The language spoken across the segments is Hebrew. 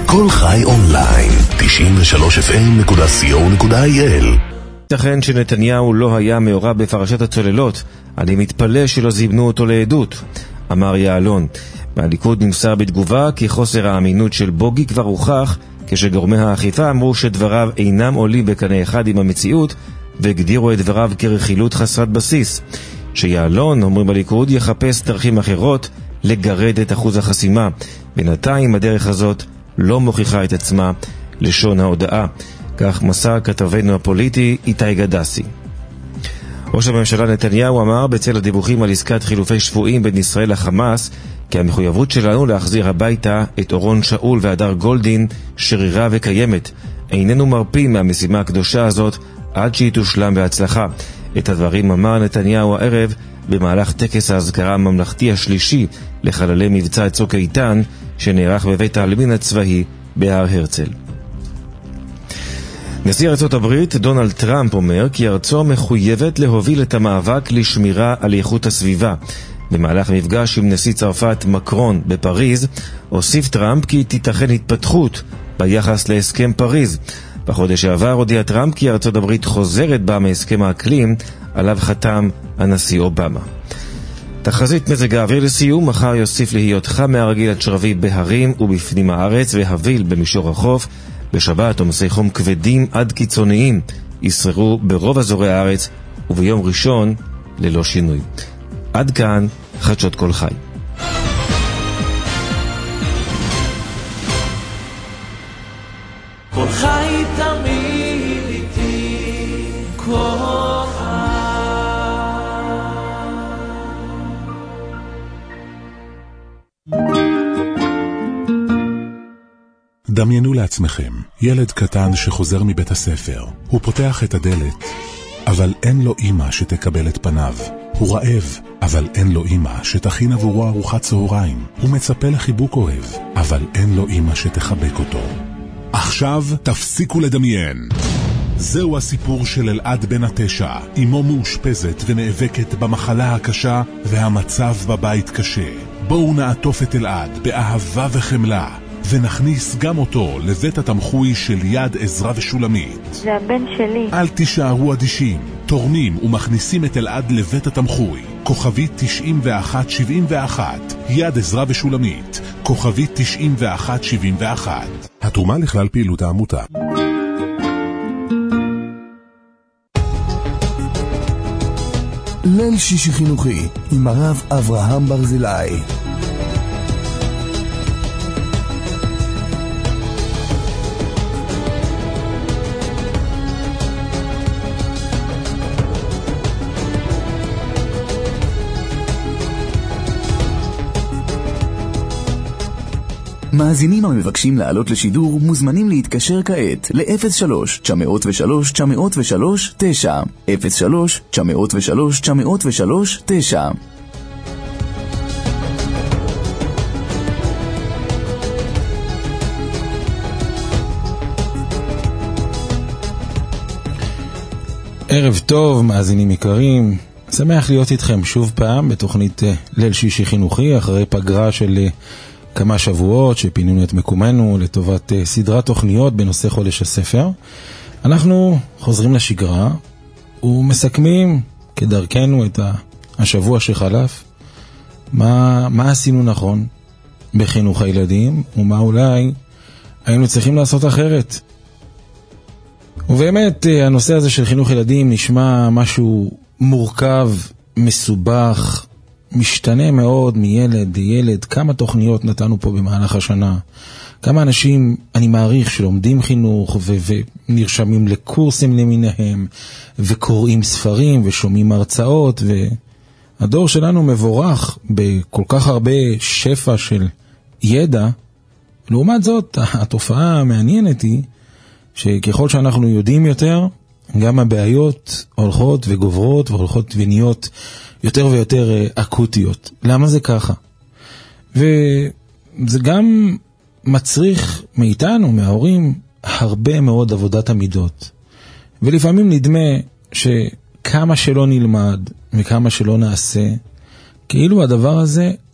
כל חי אונליין, 93fm.co.il. ייתכן שנתניהו לא היה מעורב בפרשת הצוללות, אני מתפלא שלא זימנו אותו לעדות, אמר יעלון. מהליכוד נמסר בתגובה כי חוסר האמינות של בוגי כבר הוכח, כשגורמי האכיפה אמרו שדבריו אינם עולים בקנה אחד עם המציאות, והגדירו את דבריו כרכילות חסרת בסיס. שיעלון, אומרים בליכוד, יחפש דרכים אחרות לגרד את אחוז החסימה. בינתיים הדרך הזאת לא מוכיחה את עצמה, לשון ההודעה. כך מסר כתבנו הפוליטי איתי גדסי. ראש הממשלה נתניהו אמר בצל הדיווחים על עסקת חילופי שבויים בין ישראל לחמאס, כי המחויבות שלנו להחזיר הביתה את אורון שאול והדר גולדין שרירה וקיימת. איננו מרפים מהמשימה הקדושה הזאת עד שהיא תושלם בהצלחה. את הדברים אמר נתניהו הערב במהלך טקס ההזכרה הממלכתי השלישי לחללי מבצע צוק איתן שנערך בבית העלמין הצבאי בהר הרצל. נשיא ארצות הברית דונלד טראמפ אומר כי ארצו מחויבת להוביל את המאבק לשמירה על איכות הסביבה. במהלך מפגש עם נשיא צרפת מקרון בפריז, הוסיף טראמפ כי תיתכן התפתחות ביחס להסכם פריז. בחודש שעבר הודיע טראמפ כי ארצות הברית חוזרת בה מהסכם האקלים עליו חתם הנשיא אובמה. תחזית מזג האוויר לסיום, מחר יוסיף להיות חם מהרגיל עד שרבי בהרים ובפנים הארץ והביל במישור החוף. בשבת עומסי חום כבדים עד קיצוניים ישררו ברוב אזורי הארץ, וביום ראשון ללא שינוי. עד כאן חדשות כל חי. כל חי תמיד איתי, כל חי. דמיינו לעצמכם, ילד קטן שחוזר מבית הספר. הוא פותח את הדלת, אבל אין לו אמא שתקבל את פניו. הוא רעב, אבל אין לו אמא שתכין עבורו ארוחת צהריים. הוא מצפה לחיבוק אוהב, אבל אין לו אמא שתחבק אותו. עכשיו תפסיקו לדמיין. זהו הסיפור של אלעד בן 9. אמו מאושפזת ונאבקת במחלה הקשה והמצב בבית קשה. בואו נעטוף את אלעד באהבה וחמלה ונכניס גם אותו לבית התמחוי של יד עזרא ושולמית. זה הבן שלי. אל תישארו אדישים. תורמים ומכניסים את אלעד לבית התמחוי. כוכבית 9171. יד עזרא ושולמית. כוכבית 9171. התרומה לכלל פעילות העמותה. ליל שישי חינוכי עם הרב אברהם ברזילי. מאזינים המבקשים לעלות לשידור מוזמנים להתקשר כעת ל-03-903-903-9 03-903-903-9. ערב טוב, מאזינים יקרים. שמח להיות איתכם שוב פעם בתוכנית ליל שישי חינוכי, אחרי פגרה של כמה שבועות שפינינו את מקומנו לטובת סדרת תוכניות בנושא חודש הספר. אנחנו חוזרים לשגרה ומסכמים כדרכנו את השבוע שחלף, מה עשינו נכון בחינוך הילדים ומה אולי היינו צריכים לעשות אחרת. ובאמת הנושא הזה של חינוך ילדים נשמע משהו מורכב, מסובך, משתנה מאוד מילד לילד. כמה תוכניות נתנו פה במהלך השנה, כמה אנשים אני מעריך שלומדים חינוך ונרשמים לקורסים למיניהם וקוראים ספרים ושומעים הרצאות, והדור שלנו מבורך בכל כך הרבה שפע של ידע. לעומת זאת התופעה המעניינת היא שככל שאנחנו יודעים יותר, גם הבעיות הולכות וגוברות והולכות ונהיות יותר ויותר אקוטיות. למה זה ככה? וזה גם מצריך מאיתנו, מההורים, הרבה מאוד עבודת המידות. ולפעמים נדמה שכמה שלא נלמד וכמה שלא נעשה, כאילו הדבר הזה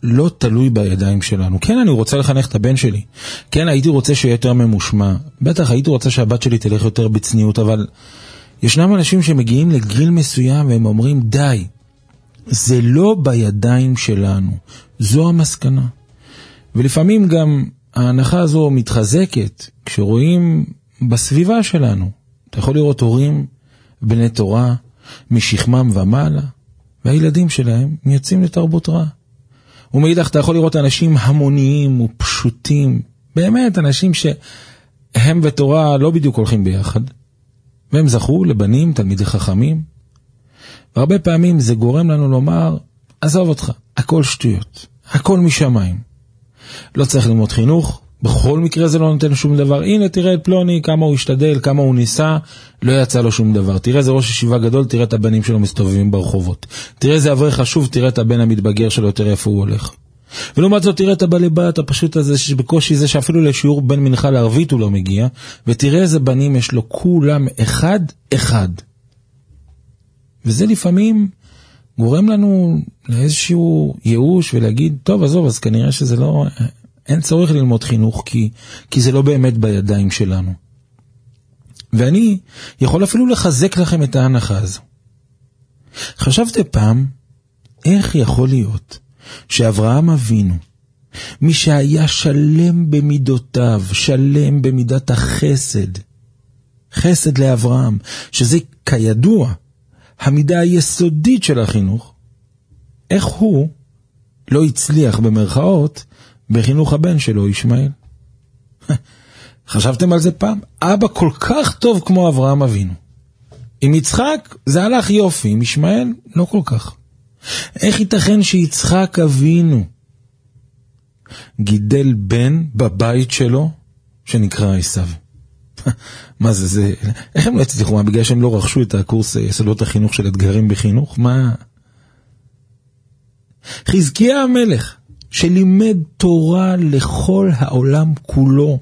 לא תלוי בידיים שלנו. כן, אני רוצה לחנך את הבן שלי. כן, הייתי רוצה שיהיה יותר ממושמע. בטח, הייתי רוצה שהבת שלי תלך יותר בצניעות, אבל ישנם אנשים שמגיעים לגיל מסוים והם אומרים, די, זה לא בידיים שלנו. זו המסקנה. ולפעמים גם ההנחה הזו מתחזקת כשרואים בסביבה שלנו. אתה יכול לראות הורים, בני תורה, משכמם ומעלה, והילדים שלהם יוצאים לתרבות רע. ומאידך אתה יכול לראות אנשים המוניים ופשוטים, באמת אנשים שהם ותורה לא בדיוק הולכים ביחד, והם זכו לבנים, תלמידי חכמים, והרבה פעמים זה גורם לנו לומר, עזוב אותך, הכל שטויות, הכל משמיים. לא צריך ללמוד חינוך, בכל מקרה זה לא נותן שום דבר. הנה תראה את פלוני, כמה הוא השתדל, כמה הוא ניסה, לא יצא לו שום דבר. תראה זה ראש ישיבה גדול, תראה את הבנים שלו מסתובבים ברחובות. תראה זה אברך חשוב, תראה את הבן המתבגר שלו, תראה איפה הוא הולך. ולעומת זאת תראה את הבעלי בת הפשוט הזה, שבקושי זה שאפילו לשיעור בין מנחה לערבית הוא לא מגיע, ותראה איזה בנים יש לו כולם אחד. וזה לפעמים גורם לנו לאיזשהו ייאוש ולהגיד, טוב עזוב, אז כנראה שזה לא... אין צורך ללמוד חינוך כי זה לא באמת בידיים שלנו. ואני יכול אפילו לחזק לכם את ההנחה הזו. חשבתי פעם, איך יכול להיות שאברהם אבינו, מי שהיה שלם במידותיו, שלם במידת החסד, חסד לאברהם, שזה כידוע המידה היסודית של החינוך, איך הוא לא הצליח במרכאות בחינוך הבן שלו, ישמעאל? חשבתם על זה פעם? אבא כל כך טוב כמו אברהם אבינו. עם יצחק זה הלך יופי, עם ישמעאל לא כל כך. איך ייתכן שיצחק אבינו גידל בן בבית שלו שנקרא עשיו? מה זה? איך הם לא הצליחו? בגלל שהם לא רכשו את הקורס יסודות החינוך של אתגרים בחינוך? מה? חזקיה המלך שלימד תורה לכל העולם כולו,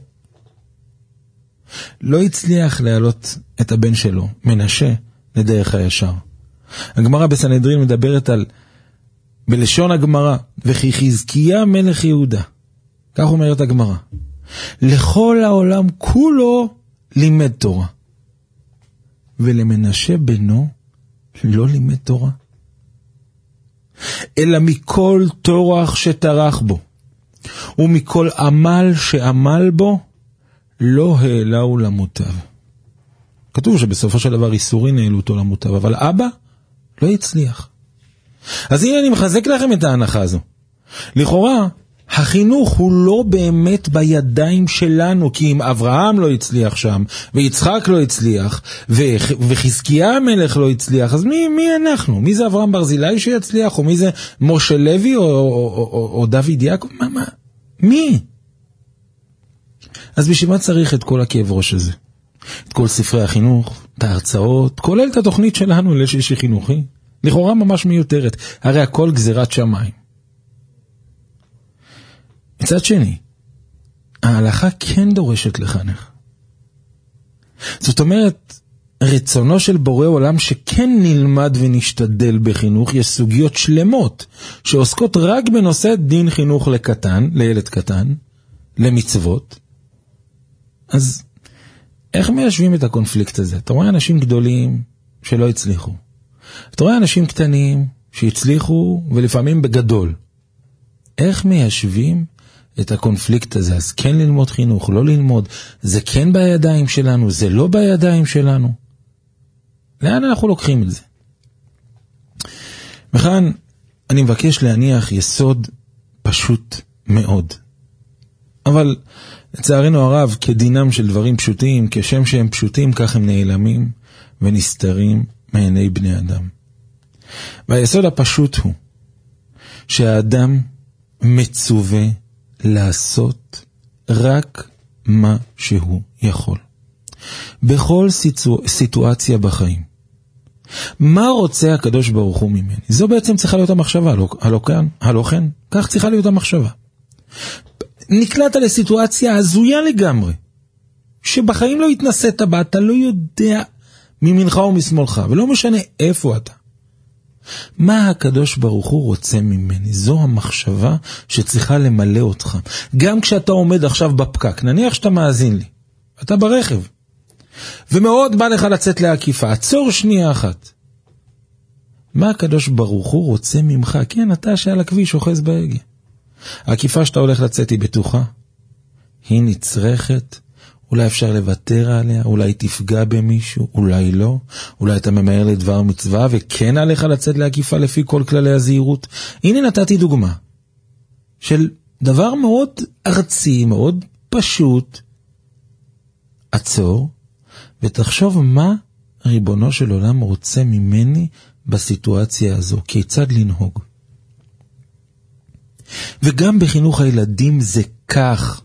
לא הצליח להעלות את הבן שלו, מנשה, לדרך הישר. הגמרא בסנהדרין מדברת על, בלשון הגמרא, וכי חזקיה מלך יהודה. כך אומרת הגמרא. לכל העולם כולו לימד תורה. ולמנשה בנו לא לימד תורה. אלא מכל תורח שטרח בו, ומכל עמל שעמל בו, לא העלהו למוטב. כתוב שבסופו של דבר איסורין העלו אותו למוטב, אבל אבא לא הצליח. אז הנה אני מחזק לכם את ההנחה הזו. לכאורה, החינוך הוא לא באמת בידיים שלנו, כי אם אברהם לא הצליח שם, ויצחק לא הצליח, וחזקיה המלך לא הצליח, אז מי אנחנו? מי זה אברהם ברזילי שיצליח? או מי זה משה לוי או דוד יעקב? מי? אז בשביל מה צריך את כל הכאב ראש הזה? את כל ספרי החינוך, את ההרצאות, כולל את התוכנית שלנו לשישי חינוכי? לכאורה ממש מיותרת, הרי הכל גזירת שמיים. מצד שני, ההלכה כן דורשת לחנך. זאת אומרת, רצונו של בורא עולם שכן נלמד ונשתדל בחינוך, יש סוגיות שלמות שעוסקות רק בנושא דין חינוך לקטן, לילד קטן, למצוות. אז איך מיישבים את הקונפליקט הזה? אתה רואה אנשים גדולים שלא הצליחו. אתה רואה אנשים קטנים שהצליחו ולפעמים בגדול. איך מיישבים את הקונפליקט הזה? אז כן ללמוד חינוך, לא ללמוד, זה כן בידיים שלנו, זה לא בידיים שלנו. לאן אנחנו לוקחים את זה? וכאן אני מבקש להניח יסוד פשוט מאוד. אבל לצערנו הרב, כדינם של דברים פשוטים, כשם שהם פשוטים, כך הם נעלמים ונסתרים מעיני בני אדם. והיסוד הפשוט הוא שהאדם מצווה לעשות רק מה שהוא יכול. בכל סיטואציה בחיים. מה רוצה הקדוש ברוך הוא ממני? זו בעצם צריכה להיות המחשבה, הלא כן? כך צריכה להיות המחשבה. נקלעת לסיטואציה הזויה לגמרי, שבחיים לא התנסית בה, אתה לא יודע ממנך ומשמאלך, ולא משנה איפה אתה. מה הקדוש ברוך הוא רוצה ממני? זו המחשבה שצריכה למלא אותך. גם כשאתה עומד עכשיו בפקק, נניח שאתה מאזין לי, אתה ברכב, ומאוד בא לך לצאת לעקיפה, עצור שנייה אחת. מה הקדוש ברוך הוא רוצה ממך? כן, אתה שעל הכביש אוחז בהגה. העקיפה שאתה הולך לצאת היא בטוחה, היא נצרכת, אולי אפשר לוותר עליה, אולי תפגע במישהו, אולי לא, אולי אתה ממהר לדבר מצווה וכן עליך לצאת לעקיפה לפי כל כללי הזהירות. הנה נתתי דוגמה של דבר מאוד ארצי, מאוד פשוט. עצור ותחשוב מה ריבונו של עולם רוצה ממני בסיטואציה הזו, כיצד לנהוג. וגם בחינוך הילדים זה כך.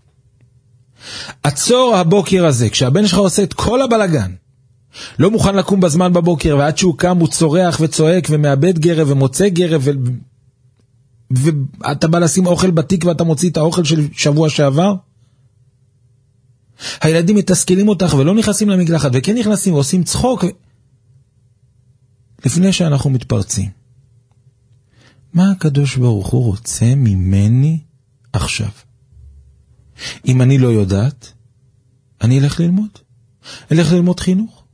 עצור הבוקר הזה, כשהבן שלך עושה את כל הבלגן, לא מוכן לקום בזמן בבוקר, ועד שהוא קם הוא צורח וצועק ומאבד גרב ומוצא גרב, ואתה בא לשים אוכל בתיק ואתה מוציא את האוכל של שבוע שעבר. הילדים מתסכלים אותך ולא נכנסים למקלחת, וכן נכנסים ועושים צחוק. לפני שאנחנו מתפרצים, מה הקדוש ברוך הוא רוצה ממני עכשיו? אם אני לא יודעת, אני אלך ללמוד חינוך.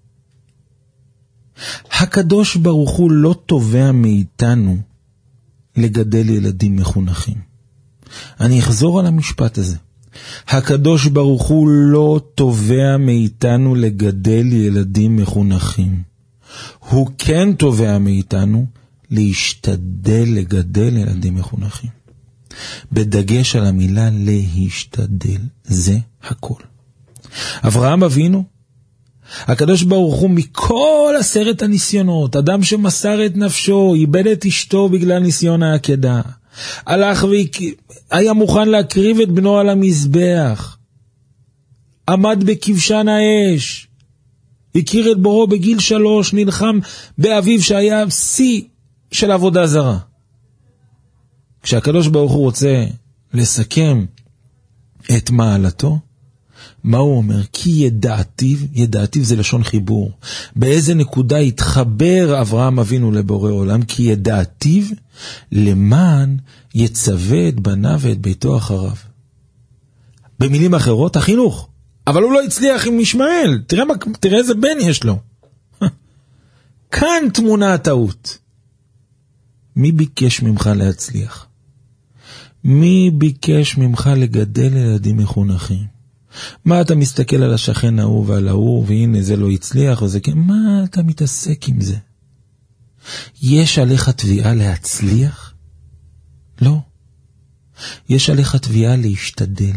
הקדוש ברוך הוא לא תובע מאיתנו לגדל ילדים מחונכים. אני אחזור על המשפט הזה. הקדוש ברוך הוא לא תובע מאיתנו לגדל ילדים מחונכים. הוא כן תובע מאיתנו להשתדל לגדל ילדים מחונכים. בדגש על המילה להשתדל, זה הכל. אברהם אבינו, הקדוש ברוך הוא מכל 10 הניסיונות, אדם שמסר את נפשו, איבד את אשתו בגלל ניסיון העקדה, הלך והיה מוכן להקריב את בנו על המזבח, עמד בכבשן האש, הכיר את בורו בגיל 3, נלחם באביו שהיה שיא של עבודה זרה. כשהקדוש ברוך הוא רוצה לסכם את מעלתו, מה הוא אומר? כי ידעתיו זה לשון חיבור. באיזה נקודה התחבר אברהם אבינו לבורא עולם? כי ידעתיו למען יצווה את בניו ואת ביתו אחריו. במילים אחרות, החינוך. אבל הוא לא הצליח עם ישמעאל. תראה איזה בן יש לו. כאן תמונה הטעות. מי ביקש ממך להצליח? מי ביקש ממך לגדל ילדים מחונכים? מה אתה מסתכל על השכן ההוא ועל ההוא, והנה זה לא הצליח וזה כן, מה אתה מתעסק עם זה? יש עליך תביעה להצליח? לא. יש עליך תביעה להשתדל.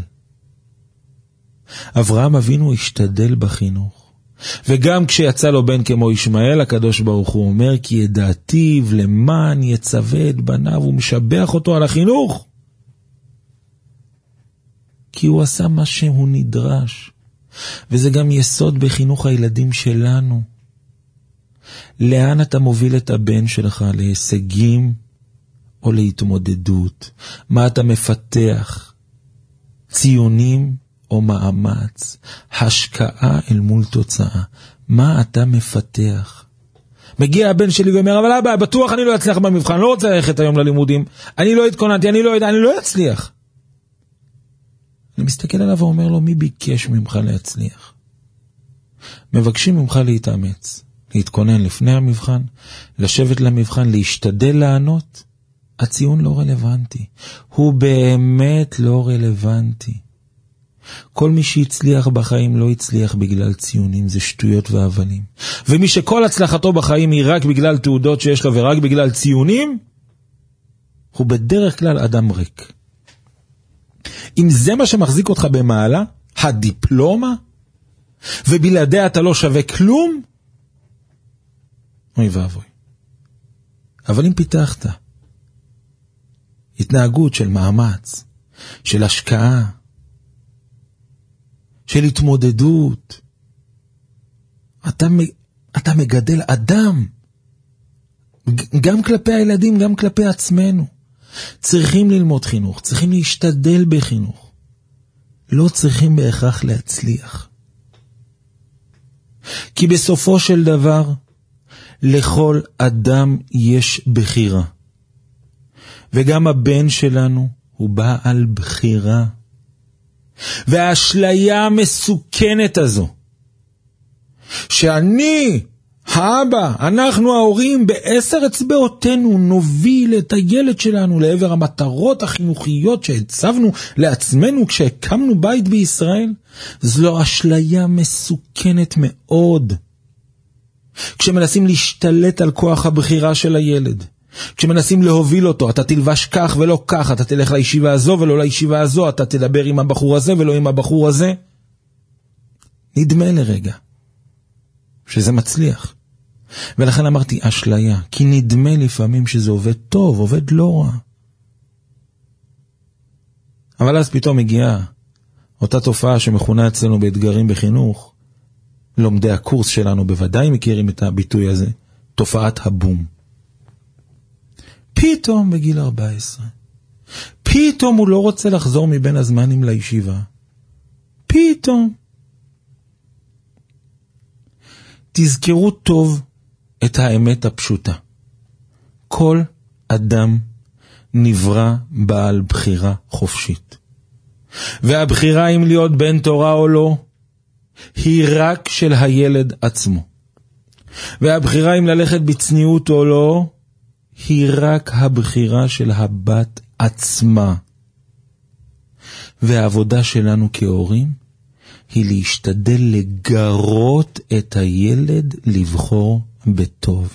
אברהם אבינו השתדל בחינוך. וגם כשיצא לו בן כמו ישמעאל, הקדוש ברוך הוא אומר, כי ידעתיו למען יצווה את בניו, הוא משבח אותו על החינוך. כי הוא עשה מה שהוא נדרש. וזה גם יסוד בחינוך הילדים שלנו. לאן אתה מוביל את הבן שלך? להישגים או להתמודדות? מה אתה מפתח? ציונים או מאמץ? השקעה אל מול תוצאה. מה אתה מפתח? מגיע הבן שלי ואומר, אבל אבא, בטוח אני לא אצליח במבחן, לא רוצה ללכת היום ללימודים, אני לא התכוננתי, אני לא אצליח. אני מסתכל עליו ואומר לו, מי ביקש ממך להצליח? מבקשים ממך להתאמץ, להתכונן לפני המבחן, לשבת למבחן, להשתדל לענות. הציון לא רלוונטי, הוא באמת לא רלוונטי. כל מי שהצליח בחיים לא הצליח בגלל ציונים, זה שטויות והבלים. ומי שכל הצלחתו בחיים היא רק בגלל תעודות שיש לו ורק בגלל ציונים, הוא בדרך כלל אדם ריק. אם זה מה שמחזיק אותך במעלה, הדיפלומה, ובלעדיה אתה לא שווה כלום, אוי ואבוי. אבל אם פיתחת התנהגות של מאמץ, של השקעה, של התמודדות, אתה מגדל אדם, גם כלפי הילדים, גם כלפי עצמנו. צריכים ללמוד חינוך, צריכים להשתדל בחינוך. לא צריכים בהכרח להצליח. כי בסופו של דבר, לכל אדם יש בחירה. וגם הבן שלנו הוא בעל בחירה. והאשליה המסוכנת הזו, שאני, האבא, אנחנו ההורים, ב10 אצבעותינו נוביל את הילד שלנו לעבר המטרות החינוכיות שהצבנו לעצמנו כשהקמנו בית בישראל, זו אשליה מסוכנת מאוד. כשמנסים להשתלט על כוח הבחירה של הילד, כשמנסים להוביל אותו, אתה תלבש כך ולא כך, אתה תלך לישיבה הזו ולא לישיבה הזו, אתה תדבר עם הבחור הזה ולא עם הבחור הזה. נדמה לרגע שזה מצליח. ולכן אמרתי אשליה, כי נדמה לפעמים שזה עובד טוב, עובד לא רע. אבל אז פתאום הגיעה אותה תופעה שמכונה אצלנו באתגרים בחינוך, לומדי הקורס שלנו בוודאי מכירים את הביטוי הזה, תופעת הבום. פתאום בגיל 14, פתאום הוא לא רוצה לחזור מבין הזמנים לישיבה. פתאום. תזכרו טוב את האמת הפשוטה. כל אדם נברא בעל בחירה חופשית. והבחירה אם להיות בן תורה או לא, היא רק של הילד עצמו. והבחירה אם ללכת בצניעות או לא, היא רק הבחירה של הבת עצמה. והעבודה שלנו כהורים היא להשתדל לגרות את הילד לבחור בטוב.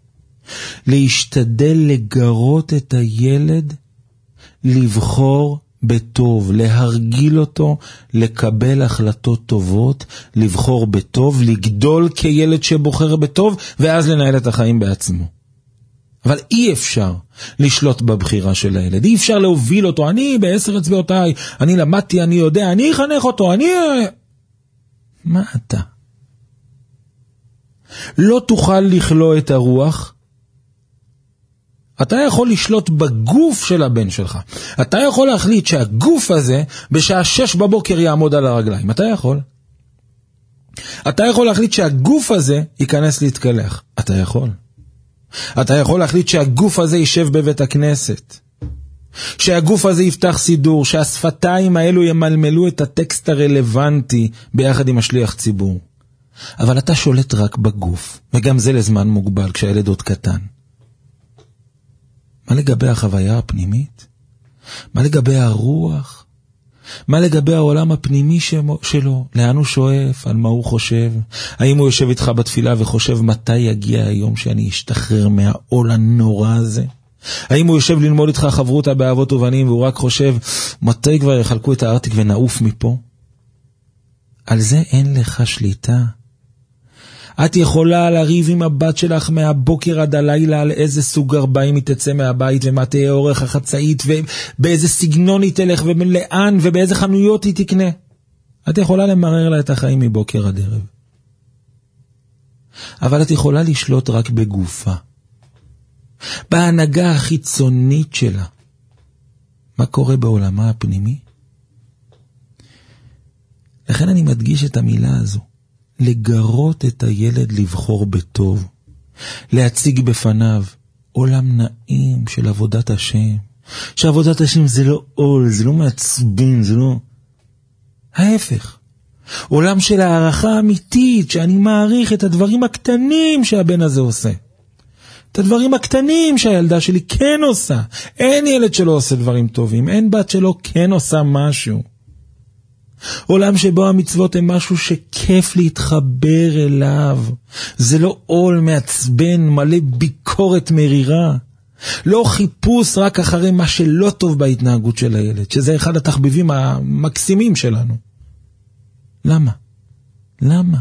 להשתדל לגרות את הילד לבחור בטוב, להרגיל אותו, לקבל החלטות טובות, לבחור בטוב, לגדול כילד שבוחר בטוב, ואז לנהל את החיים בעצמו. אבל אי אפשר לשלוט בבחירה של הילד, אי אפשר להוביל אותו, אני ב10 אצבעותיי, אני למדתי, אני יודע, אני אחנך אותו, אני... מה אתה? לא תוכל לכלוא את הרוח. אתה יכול לשלוט בגוף של הבן שלך. אתה יכול להחליט שהגוף הזה בשעה 6 בבוקר יעמוד על הרגליים. אתה יכול. אתה יכול להחליט שהגוף הזה ייכנס להתקלח. אתה יכול. אתה יכול להחליט שהגוף הזה יישב בבית הכנסת. שהגוף הזה יפתח סידור, שהשפתיים האלו ימלמלו את הטקסט הרלוונטי ביחד עם השליח ציבור. אבל אתה שולט רק בגוף, וגם זה לזמן מוגבל כשהילד עוד קטן. מה לגבי החוויה הפנימית? מה לגבי הרוח? מה לגבי העולם הפנימי שלו? לאן הוא שואף? על מה הוא חושב? האם הוא יושב איתך בתפילה וחושב מתי יגיע היום שאני אשתחרר מהעול הנורא הזה? האם הוא יושב ללמוד איתך חברותה באהבות ובנים והוא רק חושב מתי כבר יחלקו את הארטיק ונעוף מפה? על זה אין לך שליטה. את יכולה לריב עם הבת שלך מהבוקר עד הלילה על איזה סוג 40 היא תצא מהבית ומה תהיה אורך החצאית ובאיזה סגנון היא תלך ולאן ובאיזה חנויות היא תקנה. את יכולה למרר לה את החיים מבוקר עד ערב. אבל את יכולה לשלוט רק בגופה. בהנהגה החיצונית שלה. מה קורה בעולמה הפנימי? לכן אני מדגיש את המילה הזו. לגרות את הילד לבחור בטוב. להציג בפניו עולם נעים של עבודת השם. שעבודת השם זה לא עול, זה לא מעצבן, זה לא... ההפך. עולם של הערכה אמיתית, שאני מעריך את הדברים הקטנים שהבן הזה עושה. את הדברים הקטנים שהילדה שלי כן עושה. אין ילד שלא עושה דברים טובים, אין בת שלא כן עושה משהו. עולם שבו המצוות הם משהו שכיף להתחבר אליו. זה לא עול מעצבן, מלא ביקורת מרירה. לא חיפוש רק אחרי מה שלא טוב בהתנהגות של הילד, שזה אחד התחביבים המקסימים שלנו. למה? למה?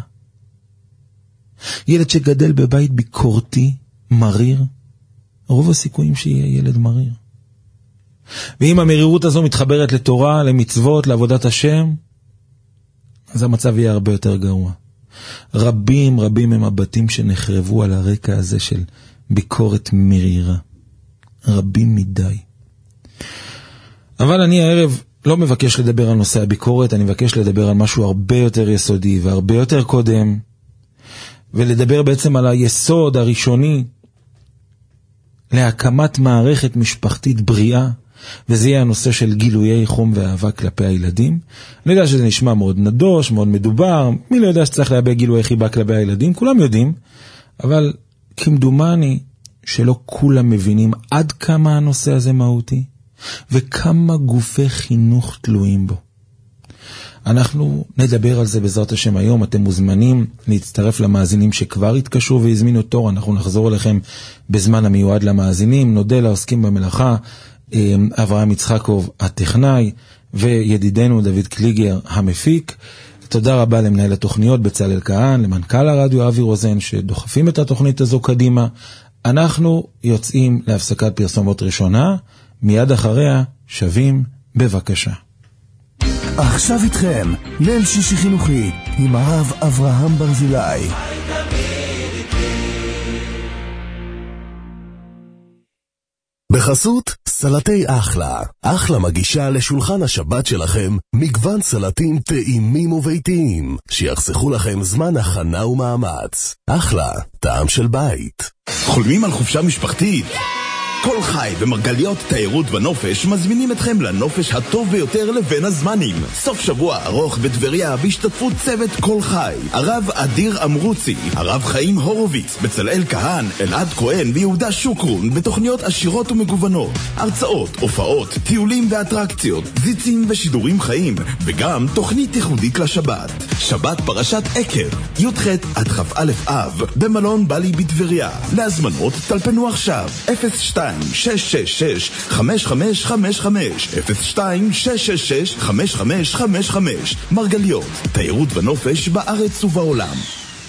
ילד שגדל בבית ביקורתי, מריר, רוב הסיכויים שיהיה ילד מריר. ואם המרירות הזו מתחברת לתורה, למצוות, לעבודת השם, אז המצב יהיה הרבה יותר גרוע. רבים הם הבתים שנחרבו על הרקע הזה של ביקורת מרירה. רבים מדי. אבל אני הערב לא מבקש לדבר על נושא הביקורת, אני מבקש לדבר על משהו הרבה יותר יסודי והרבה יותר קודם. ולדבר בעצם על היסוד הראשוני להקמת מערכת משפחתית בריאה, וזה יהיה הנושא של גילויי חום ואהבה כלפי הילדים. אני יודע שזה נשמע מאוד נדוש, מאוד מדובר, מי לא יודע שצריך להביע גילויי חיבה כלפי הילדים, כולם יודעים, אבל כמדומני שלא כולם מבינים עד כמה הנושא הזה מהותי, וכמה גופי חינוך תלויים בו. אנחנו נדבר על זה בעזרת השם היום. אתם מוזמנים להצטרף למאזינים שכבר התקשרו והזמינו תור. אנחנו נחזור אליכם בזמן המיועד למאזינים. נודה לעוסקים במלאכה, אברהם יצחקוב הטכנאי, וידידנו דוד קליגר המפיק. תודה רבה למנהל התוכניות בצלאל כהן, למנכ"ל הרדיו אבי רוזן שדוחפים את התוכנית הזו קדימה. אנחנו יוצאים להפסקת פרסומות ראשונה, מיד אחריה שווים בבקשה. עכשיו איתכם, ליל שישי חינוכי עם הרב אברהם ברזילי. בחסות סלטי אחלה. אחלה מגישה לשולחן השבת שלכם מגוון סלטים טעימים וביתיים שיחסכו לכם זמן הכנה ומאמץ. אחלה, טעם של בית. חולמים על חופשה משפחתית? כל חי ומרגליות תיירות ונופש מזמינים אתכם לנופש הטוב ביותר לבין הזמנים. סוף שבוע ארוך בטבריה בהשתתפות צוות כל חי, הרב אדיר אמרוצי, הרב חיים הורוביץ, בצלאל כהן, אלעד כהן ויהודה שוקרון, בתוכניות עשירות ומגוונות, הרצאות, הופעות, טיולים ואטרקציות, זיצים ושידורים חיים, וגם תוכנית ייחודית לשבת. שבת פרשת עקב, י"ח עד כ"א אב, במלון בלי בטבריה. להזמנות טלפנו עכשיו 02 666-5555 02-666-5555 מרגליות, תיירות ונופש בארץ ובעולם.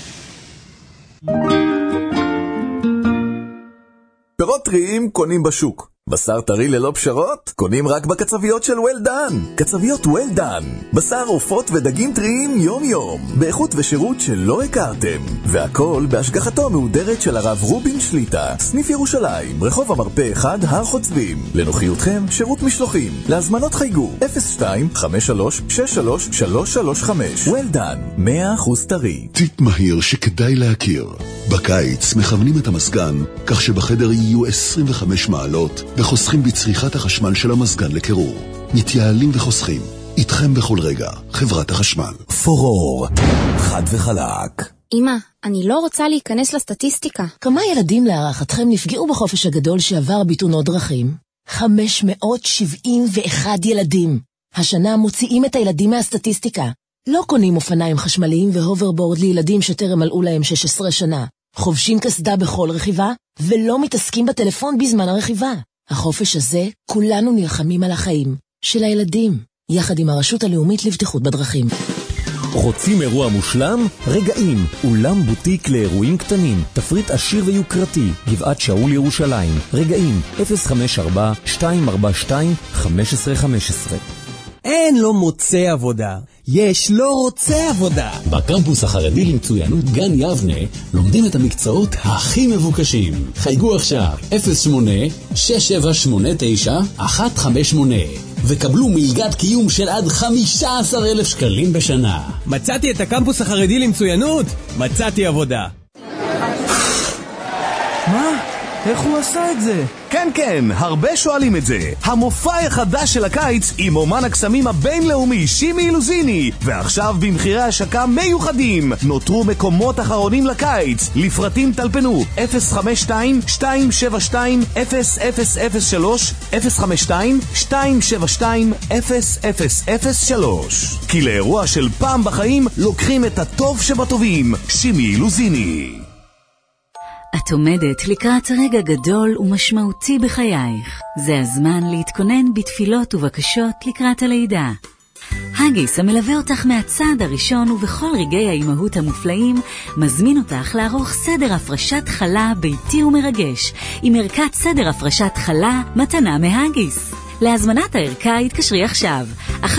פירות טריים קונים בשוק. בשר טרי ללא פשרות קונים רק בקצביות של וולדן. קצביות וולדן, בשר עופות ודגים טריים יום יום, באיכות ושירות שלא הכרתם, והכל בהשגחתו המהודרת של הרב רובין שליטה. סניף ירושלים, רחוב המרפא 1, הר חוצבים. לנוחיותכם שירות משלוחים. להזמנות חייגו 02-53-63-335. וולדן, 100% טרי. טיפ מהיר שכדאי להכיר. בקיץ מכוונים את המזגן כך שבחדר יהיו 25 מעלות וחוסכים בצריכת החשמל של המזגן לקירור. מתייעלים וחוסכים. איתכם בכל רגע, חברת החשמל. פורור, חד וחלק. אמא, אני לא רוצה להיכנס לסטטיסטיקה. כמה ילדים להערכתכם נפגעו בחופש הגדול שעבר בתאונות דרכים? 571 ילדים. השנה מוציאים את הילדים מהסטטיסטיקה. לא קונים אופניים חשמליים והוברבורד לילדים שטרם מלאו להם 16 שנה. חובשים קסדה בכל רכיבה, ולא מתעסקים בטלפון בזמן הרכיבה. החופש הזה, כולנו נלחמים על החיים של הילדים, יחד עם הרשות הלאומית לבטיחות בדרכים. רוצים אירוע מושלם? רגעים, אולם בוטיק לאירועים קטנים, תפריט עשיר ויוקרתי, גבעת שאול ירושלים. רגעים, 054-242-1515. אין לו מוצא עבודה, יש לו רוצה עבודה. בקמפוס החרדי למצוינות גן יבנה לומדים את המקצועות הכי מבוקשים. חייגו עכשיו 08-6789-158 וקבלו מלגת קיום של עד 15,000 שקלים בשנה. מצאתי את הקמפוס החרדי למצוינות, מצאתי עבודה. מה? איך הוא עשה את זה? כן, כן, הרבה שואלים את זה. המופע החדש של הקיץ עם אומן הקסמים הבינלאומי שימי אילוזיני, ועכשיו במחירי השקה מיוחדים. נותרו מקומות אחרונים לקיץ. לפרטים טלפנו 052-272-0003 052-272-0003. כי לאירוע של פעם בחיים לוקחים את הטוב שבטובים. שימי אילוזיני. את עומדת לקראת רגע גדול ומשמעותי בחייך. זה הזמן להתכונן בתפילות ובקשות לקראת הלידה. הגיס המלווה אותך מהצעד הראשון ובכל רגעי האימהות המופלאים, מזמין אותך לערוך סדר הפרשת חלה ביתי ומרגש, עם ערכת סדר הפרשת חלה מתנה מהגיס. להזמנת הערכה התקשרי עכשיו 1-842-32-32,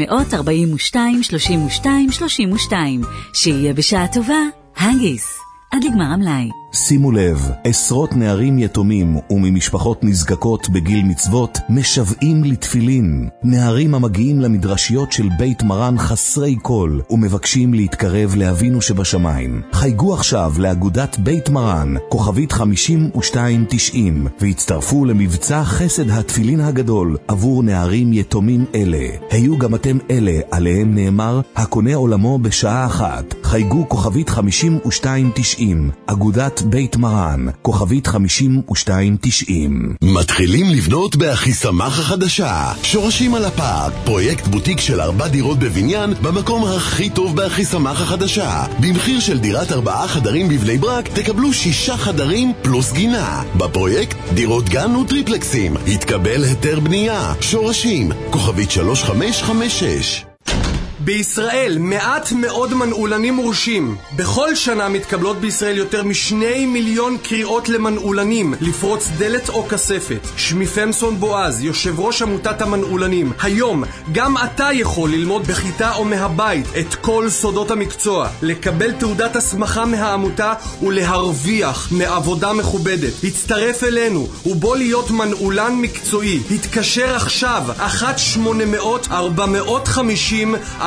שיהיה בשעה טובה, הגיס. עד לגמר המלאי. שימו לב, עשרות נערים יתומים וממשפחות נזקקות בגיל מצוות משוועים לתפילין. נערים המגיעים למדרשיות של בית מרן חסרי קול ומבקשים להתקרב לאבינו שבשמיים. חייגו עכשיו לאגודת בית מרן, כוכבית 5290, והצטרפו למבצע חסד התפילין הגדול עבור נערים יתומים אלה. היו גם אתם אלה עליהם נאמר, הקונה עולמו בשעה אחת. חייגו כוכבית 5290, אגודת בית מרן, כוכבית 5290. מתחילים לבנות באחיסמך החדשה. שורשים על הפארק, פרויקט בוטיק של 4 דירות בבניין במקום הכי טוב באחיסמך החדשה. במחיר של דירת 4 חדרים בבני ברק תקבלו 6 חדרים פלוס גינה. בפרויקט דירות גן וטריפלקסים. התקבל היתר בנייה. שורשים, כוכבית 3556. בישראל מעט מאוד מנעולנים מורשים. בכל שנה מתקבלות בישראל יותר מ2 מיליון קריאות למנעולנים לפרוץ דלת או כספת. שמי פמסון בועז, יושב ראש עמותת המנעולנים. היום גם אתה יכול ללמוד בכיתה או מהבית את כל סודות המקצוע, לקבל תעודת הסמכה מהעמותה ולהרוויח מעבודה מכובדת. הצטרף אלינו ובוא להיות מנעולן מקצועי. התקשר עכשיו 1-800-450-444.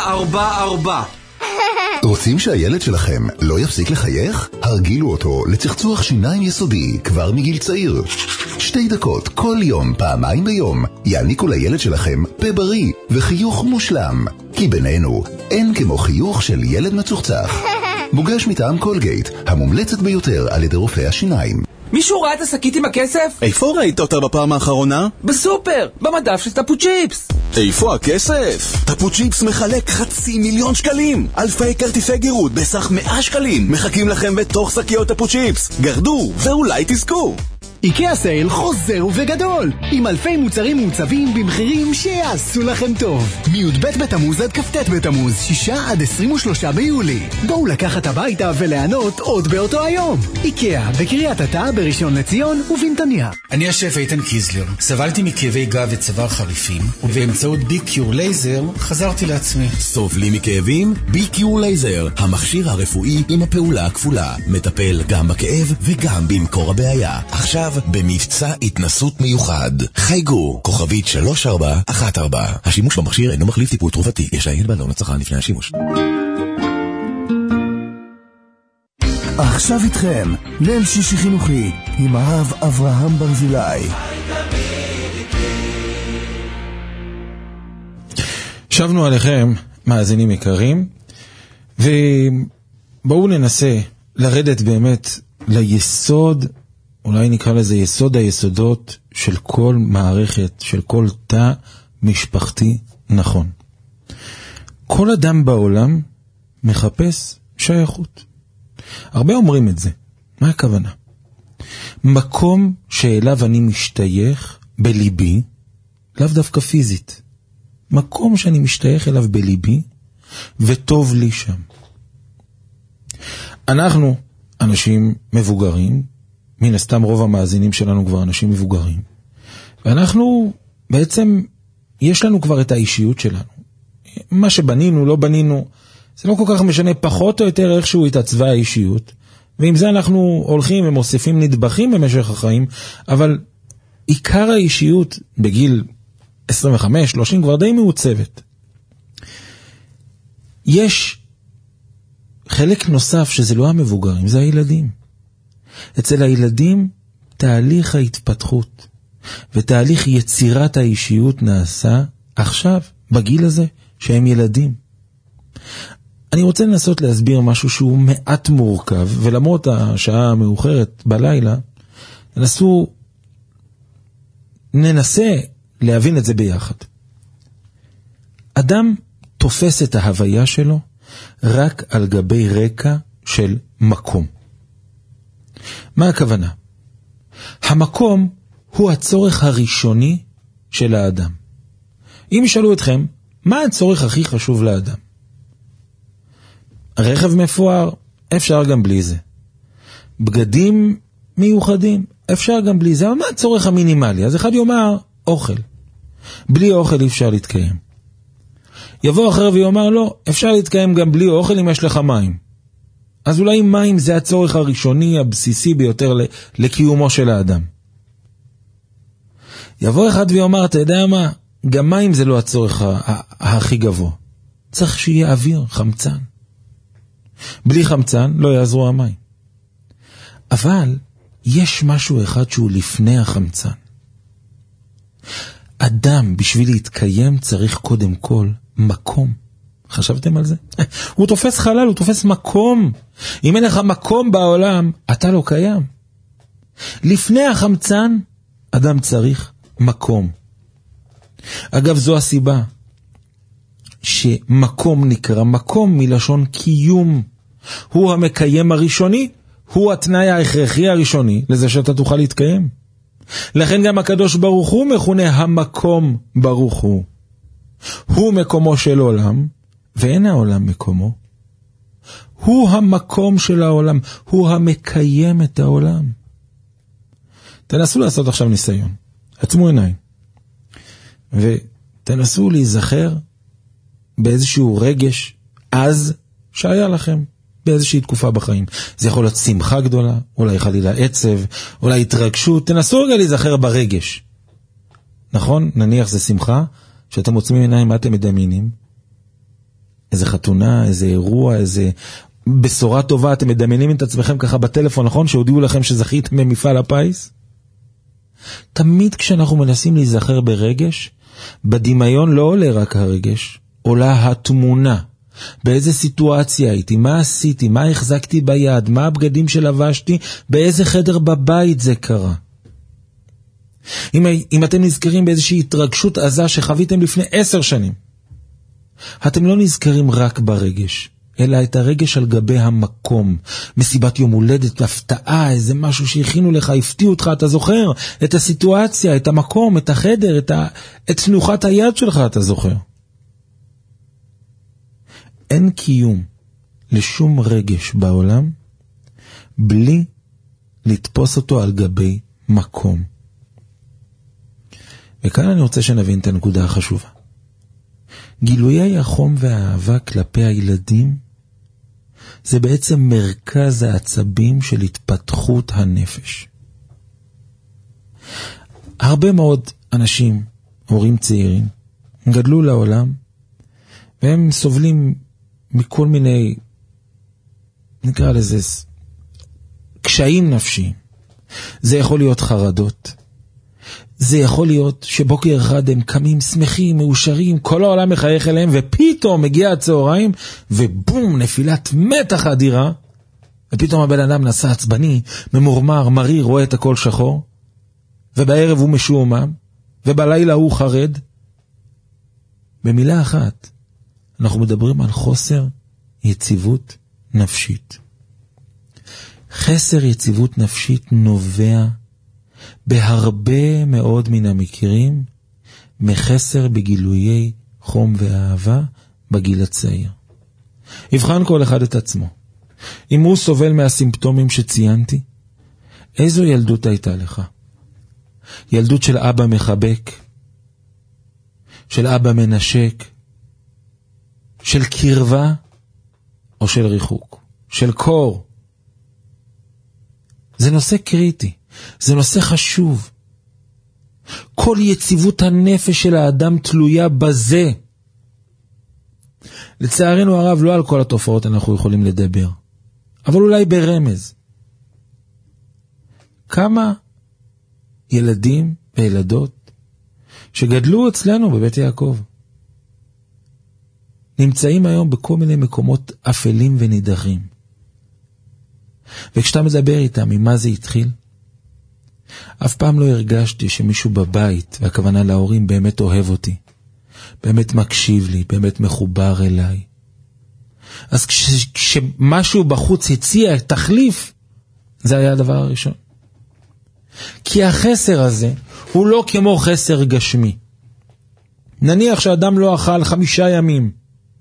רוצים שהילד שלכם לא יפסיק לחייך? הרגילו אותו לצחצוח שיניים יסודי כבר מגיל צעיר. 2 דקות כל יום, פעמיים ביום, יעניקו לילד שלכם פה בריא וחיוך מושלם. כי בינינו, אין כמו חיוך של ילד מצוחצח. מוגש מטעם קולגייט, המומלצת ביותר על ידי רופאי השיניים. מישהו ראה את השקית עם הכסף? איפה ראית אותה בפעם האחרונה? בסופר, במדף של טפו צ'יפס. איפה הכסף? טפו צ'יפס מחלק 500,000 שקלים. אלפי כרטיסי גירות בסך 100 שקלים מחכים לכם בתוך שקיות טפו צ'יפס. גרדו ואולי תזכו. איקאה סייל חוזר ובגדול, עם אלפי מוצרים מעוצבים במחירים שיעשו לכם טוב. מי"ב בתמוז עד כ"ט בתמוז, 6 עד 23 ביולי. בואו לקחת הביתה וליהנות עוד באותו היום. איקאה, בקריית אתא, בראשון לציון ובנתניה. אני השף איתן קיזלר. סבלתי מכאבי גב וצוואר חריפים, ובאמצעות ביקיור לייזר חזרתי לעצמי. סובלים מכאבים? ביקיור לייזר, המכשיר הרפואי עם הפעולה הכפולה. מטפל גם בכאב וגם במקור הבעיה. עכשיו במבצע התנסות מיוחד. חייגו, כוכבית 3414. השימוש במכשיר אינו מחליף טיפול תרופתי. יש לעיין בעלון לצרכן לפני השימוש. עכשיו איתכם, ליל שישי חינוכי, עם הרב אברהם ברזילי. שבנו עליכם, מאזינים יקרים, ובואו ננסה לרדת באמת ליסוד, אולי נקרא לזה יסוד היסודות של כל מערכת, של כל תא משפחתי נכון. כל אדם בעולם מחפש שייכות. הרבה אומרים את זה. מה הכוונה? מקום שאליו אני משתייך בליבי, לאו דווקא פיזית. מקום שאני משתייך אליו בליבי, וטוב לי שם. אנחנו אנשים מבוגרים, מן הסתם רוב המאזינים שלנו כבר אנשים מבוגרים, ואנחנו בעצם, יש לנו כבר את האישיות שלנו. מה שבנינו, לא בנינו, זה לא כל כך משנה, פחות או יותר איכשהו התעצבה האישיות, ועם זה אנחנו הולכים ומוסיפים נדבכים במשך החיים, אבל עיקר האישיות בגיל 25, 30 כבר די מעוצבת. יש חלק נוסף שזה לא המבוגרים, זה הילדים. אצל הילדים תהליך ההתפתחות ותהליך יצירת האישיות נעשה עכשיו, בגיל הזה, שהם ילדים. אני רוצה לנסות להסביר משהו שהוא מעט מורכב, ולמרות השעה המאוחרת בלילה, ננסה להבין את זה ביחד. אדם תופס את ההוויה שלו רק על גבי רקע של מקום. מה הכוונה? המקום הוא הצורך הראשוני של האדם. אם ישאלו אתכם, מה הצורך הכי חשוב לאדם? רכב מפואר, אפשר גם בלי זה. בגדים מיוחדים, אפשר גם בלי זה. אבל מה הצורך המינימלי? אז אחד יאמר, אוכל. בלי אוכל אי אפשר להתקיים. יבוא אחר ויאמר, לא, אפשר להתקיים גם בלי אוכל אם יש לך מים. אז אולי מים זה הצורך הראשוני, הבסיסי ביותר לקיומו של האדם. יבוא אחד ויאמר, אתה יודע מה? גם מים זה לא הצורך הכי גבוה. צריך שיהיה אוויר, חמצן. בלי חמצן לא יעזרו המים. אבל יש משהו אחד שהוא לפני החמצן. אדם בשביל להתקיים צריך קודם כל מקום. חשבתם על זה? הוא תופס חלל, הוא תופס מקום. אם אין לך מקום בעולם, אתה לא קיים. לפני החמצן, אדם צריך מקום. אגב, זו הסיבה שמקום נקרא מקום מלשון קיום. הוא המקיים הראשוני, הוא התנאי ההכרחי הראשוני לזה שאתה תוכל להתקיים. לכן גם הקדוש ברוך הוא מכונה המקום ברוך הוא. הוא מקומו של עולם, ואין העולם מקומו. הוא המקום של העולם, הוא המקיים את העולם. תנסו לעשות עכשיו ניסיון. עצמו עיניים. ותנסו להיזכר באיזשהו רגש אז שהיה לכם באיזושהי תקופה בחיים. זה יכול להיות שמחה גדולה, אולי חלילה עצב, אולי התרגשות. תנסו רגע להיזכר ברגש. נכון? נניח זה שמחה, שאתם מוצאים עיניים, מה אתם מדמיינים? איזה חתונה, איזה אירוע, איזה בשורה טובה, אתם מדמיינים את עצמכם ככה בטלפון, נכון? שהודיעו לכם שזכיתם במפעל הפיס? תמיד כשאנחנו מנסים להיזכר ברגש, בדמיון לא עולה רק הרגש, עולה התמונה. באיזה סיטואציה הייתי, מה עשיתי, מה החזקתי ביד, מה הבגדים שלבשתי, באיזה חדר בבית זה קרה. אם אתם נזכרים באיזושהי התרגשות עזה שחוויתם לפני 10 שנים, אתם לא נזכרים רק ברגש, אלא את הרגש על גבי המקום. מסיבת יום הולדת, הפתעה, איזה משהו שהכינו לך, הפתיעו אותך, אתה זוכר את הסיטואציה, את המקום, את החדר, את תנוחת היד שלך, אתה זוכר. אין קיום לשום רגש בעולם בלי לתפוס אותו על גבי מקום. וכאן אני רוצה שנבין את הנקודה החשובה. גילויי החום והאהבה כלפי הילדים זה בעצם מרכז העצבים של התפתחות הנפש. הרבה מאוד אנשים, הורים צעירים, גדלו לעולם והם סובלים מכל מיני, נקרא לזה, קשיים נפשיים. זה יכול להיות חרדות. זה יכול להיות שבוקר אחד הם קמים שמחים, מאושרים, כל העולם מחייך אליהם, ופתאום מגיע הצהריים, ובום, נפילת מתח אדירה, ופתאום הבן אדם נסע עצבני, ממורמר, מריר, רואה את הכל שחור, ובערב הוא משועמם, ובלילה הוא חרד. במילה אחת, אנחנו מדברים על חוסר יציבות נפשית. חסר יציבות נפשית נובע בהרבה מאוד מן המקרים מחסר בגילויי חום ואהבה בגיל הצעיר. יבחן כל אחד את עצמו. אם הוא סובל מהסימפטומים שציינתי, איזו ילדות הייתה לך? ילדות של אבא מחבק, של אבא מנשק, של קרבה או של ריחוק, של קור. זה נושא קריטי, זה נושא חשוב. כל יציבות הנפש של האדם תלויה בזה. לצערנו הרב, לא על כל התופעות אנחנו יכולים לדבר, אבל אולי ברמז. כמה ילדים וילדות שגדלו אצלנו בבית יעקב נמצאים היום בכל מיני מקומות אפלים ונידחים. וכשאתה מדבר איתם ממה זה התחיל, אף פעם לא הרגשתי שמישהו בבית, והכוונה להורים, באמת אוהב אותי, באמת מקשיב לי, באמת מחובר אליי. אז כשמשהו בחוץ הציע תחליף, זה היה הדבר הראשון. כי החסר הזה הוא לא כמו חסר גשמי. נניח שאדם לא אכל 5 ימים,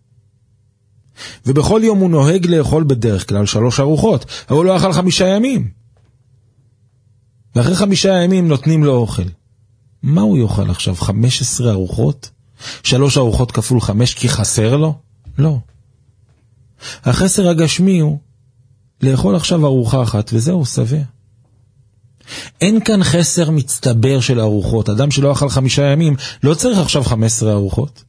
ובכל יום הוא נוהג לאכול בדרך כלל 3 ארוחות, אבל הוא לא אכל 5 ימים. ואחרי 5 ימים נותנים לו אוכל. מה הוא יאכל עכשיו? 15 ארוחות? 3 ארוחות כפול 5 כי חסר לו? לא. החסר הגשמי הוא לאכול עכשיו ארוחה אחת, וזהו, שבע. אין כאן חסר מצטבר של ארוחות. אדם שלא אכל 5 ימים, לא צריך עכשיו 15 ארוחות.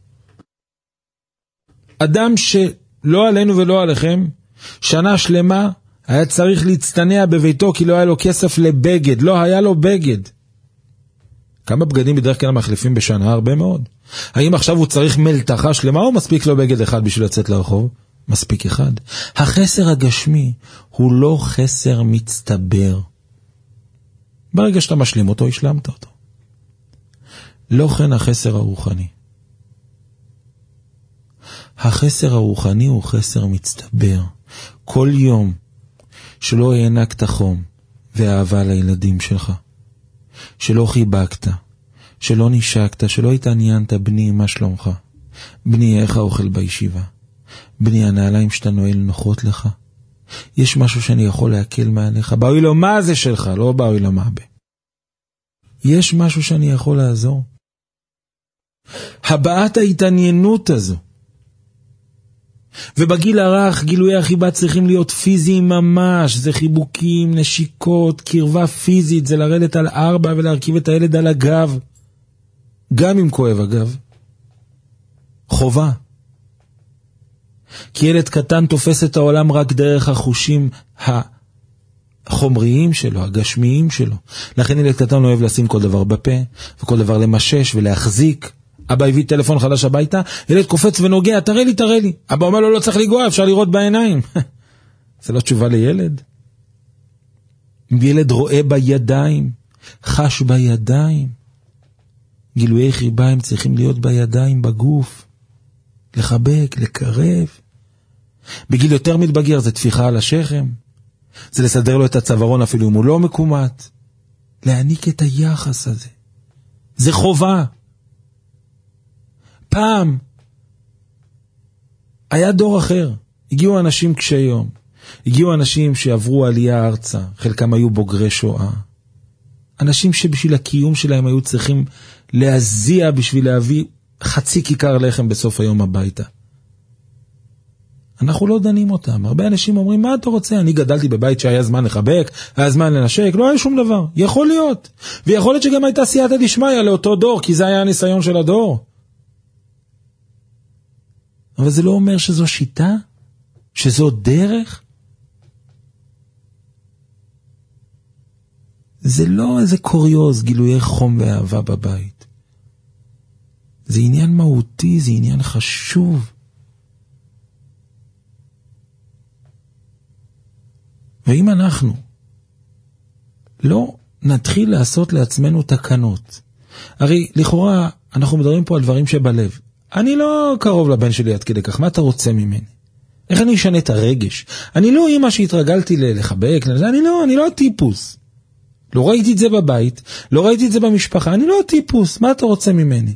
אדם שלא עלינו ולא עליכם, שנה שלמה היה צריך להצטנע בביתו, כי לא היה לו כסף לבגד, לא היה לו בגד. כמה בגדים בדרך כלל מחליפים בשנה? הרבה מאוד. האם עכשיו הוא צריך מלתחה שלמה, או מספיק לו בגד אחד בשביל לצאת לרחוב? מספיק אחד. החסר הגשמי הוא לא חסר מצטבר. ברגע שאתה משלים אותו, השלמת אותו. לא כן החסר הרוחני. החסר הרוחני הוא חסר מצטבר. כל יום שלא הענקת חום ואהבה לילדים שלך, שלא חיבקת, שלא נשקת, שלא התעניינת, בני, מה שלומך? בני, איך האוכל בישיבה? בני, הנעליים שאתה נועל נוחות לך? יש משהו שאני יכול להקל מעליך? באוי לו מה זה שלך, לא באוי לו מה בה. יש משהו שאני יכול לעזור? הבעת ההתעניינות הזו. ובגיל הרך גילויי החיבה צריכים להיות פיזיים ממש. זה חיבוקים, נשיקות, קרבה פיזית, זה לרדת על 4 ולהרכיב את הילד על הגב. גם אם כואב הגב. חובה. כי ילד קטן תופס את העולם רק דרך החושים החומריים שלו, הגשמיים שלו. לכן ילד קטן לא אוהב לשים כל דבר בפה, וכל דבר למשש ולהחזיק. אבא הביא טלפון חדש הביתה, ילד קופץ ונוגע, תראה לי, תראה לי. אבא אומר לו, לא צריך לגוע, אפשר לראות בעיניים. זה לא תשובה לילד. אם ילד רואה בידיים, חש בידיים, גילויי חיבה הם צריכים להיות בידיים, בגוף. לחבק, לקרב. בגיל יותר מתבגר זה תפיחה על השכם. זה לסדר לו את הצווארון אפילו אם הוא לא מקומט. להעניק את היחס הזה. זה חובה. פעם היה דור אחר. הגיעו אנשים קשי יום. הגיעו אנשים שעברו עלייה ארצה. חלקם היו בוגרי שואה. אנשים שבשביל הקיום שלהם היו צריכים להזיע בשביל להביא חצי כיכר לחם בסוף היום הביתה. אנחנו לא דנים אותם. הרבה אנשים אומרים, מה אתה רוצה? אני גדלתי בבית שהיה זמן לחבק, היה זמן לנשק, לא היה שום דבר. יכול להיות. ויכול להיות שגם הייתה סייעתא דשמיא לאותו דור, כי זה היה הניסיון של הדור. אבל זה לא אומר שזו שיטה? שזו דרך? זה לא איזה קוריוז, גילויי חום ואהבה בבית. זה עניין מהותי, זה עניין חשוב. ואם אנחנו לא נתחיל לעשות לעצמנו תקנות, הרי לכאורה אנחנו מדברים פה על דברים שבלב. אני לא קרוב לבן שלי עד כדי כך, מה אתה רוצה ממני? איך אני אשנה את הרגש? אני לא אמא שהתרגלתי לחבק, אני לא הטיפוס. לא ראיתי את זה בבית, לא ראיתי את זה במשפחה, אני לא הטיפוס, מה אתה רוצה ממני?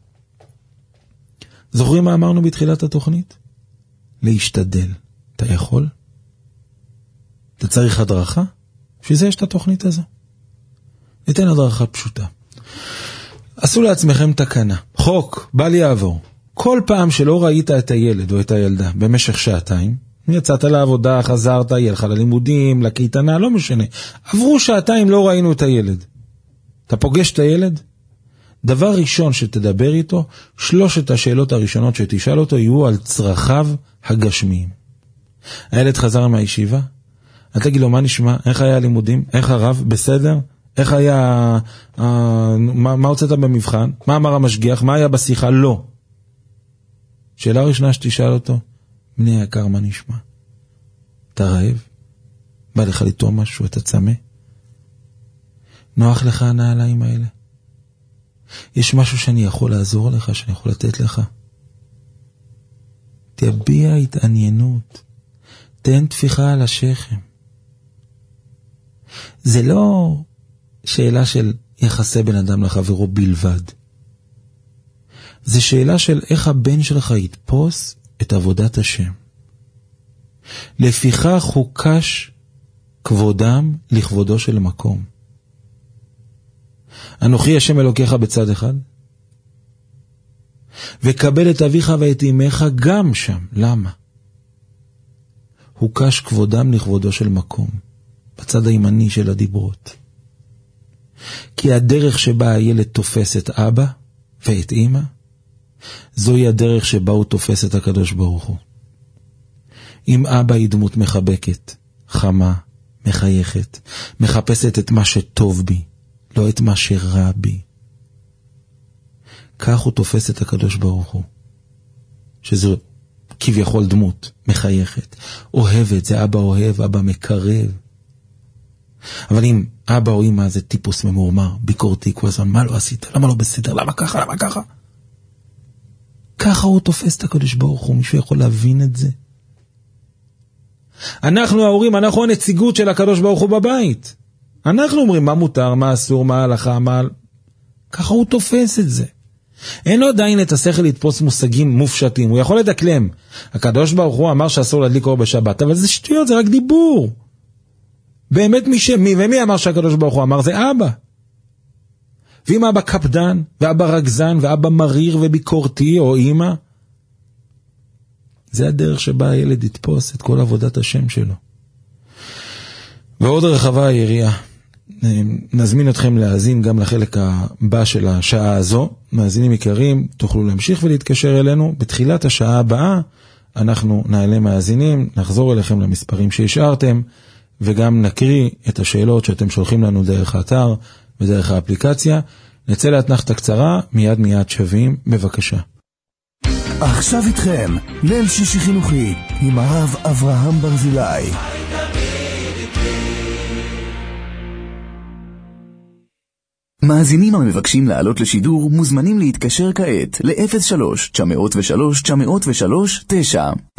זוכרים מה אמרנו בתחילת התוכנית? להשתדל. אתה יכול? אתה צריך הדרכה? בשביל זה יש את התוכנית הזו. ניתן הדרכה פשוטה. עשו לעצמכם תקנה. חוק, בל יעבור. כל פעם שלא ראית את הילד או את הילדה במשך 2 שעתיים, יצאת לעבודה, חזרת, יהיה לך ללימודים, לקייטנה, לא משנה. עברו 2 שעתיים, לא ראינו את הילד. אתה פוגש את הילד? דבר ראשון שתדבר איתו, 3 השאלות הראשונות שתשאל אותו יהיו על צרכיו הגשמיים. הילד חזר מהישיבה, אל תגיד לו מה נשמע, איך היה הלימודים, איך הרב, בסדר? איך היה, מה הוצאת במבחן, מה אמר המשגיח, מה היה בשיחה, לא. שאלה ראשונה שתשאל אותו, בני היקר, מה נשמע? אתה רעב? בא לך לטעום משהו, אתה צמא? נוח לך הנעליים האלה? יש משהו שאני יכול לעזור לך, שאני יכול לתת לך? תביע התעניינות, תן תפיחה על השכם. זה לא שאלה של יחסי בן אדם לחברו בלבד. זה שאלה של איך הבן שלך יתפוס את עבודת השם. לפיכך הוקש כבודם לכבודו של מקום. אנוכי השם אלוקיך בצד אחד, וקבל את אביך ואת אמך גם שם. למה? הוקש כבודם לכבודו של מקום, בצד הימני של הדיברות. כי הדרך שבה הילד תופס את אבא ואת אמא, זוהי הדרך שבה הוא תופס את הקדוש ברוך הוא. אם אבא היא דמות מחבקת, חמה, מחייכת, מחפשת את מה שטוב בי, לא את מה שרע בי, כך הוא תופס את הקדוש ברוך הוא, שזו כביכול דמות מחייכת, אוהבת, זה אבא אוהב, אבא מקרב. אבל אם אבא או אמא זה טיפוס ממורמר, ביקורתי, כל הזמן, מה לא עשית? למה לא בסדר? למה ככה? למה ככה? ככה הוא תופס את הקדוש ברוך הוא. מישהו יכול להבין את זה? אנחנו ההורים, אנחנו הנציגות של הקדוש ברוך הוא בבית. אנחנו אומרים מה מותר, מה אסור, מה הלכה, מה... ככה הוא תופס את זה. אין לו עדיין את השכל לתפוס מושגים מופשטים. הוא יכול לדקלם. הקדוש ברוך הוא אמר שאסור להדליק אור בשבת, אבל זה שטויות, זה רק דיבור. באמת ומי אמר שהקדוש ברוך הוא אמר? זה אבא. ואם אבא קפדן, ואבא רגזן, ואבא מריר וביקורתי, או אמא, זה הדרך שבה הילד יתפוס את כל עבודת השם שלו. ועוד רחבה היריעה. נזמין אתכם להאזין גם לחלק הבא של השעה הזו. מאזינים יקרים, תוכלו להמשיך ולהתקשר אלינו. בתחילת השעה הבאה אנחנו נעלה מאזינים, נחזור אליכם למספרים שהשארתם, וגם נקריא את השאלות שאתם שולחים לנו דרך האתר ודרך האפליקציה. נצא להתנחתה קצרה, מיד שווים, בבקשה. עכשיו איתכם, ליל שישי חינוכי, עם הרב אברהם ברזילי. מאזינים המבקשים לעלות לשידור מוזמנים להתקשר כעת ל-03-903-903-9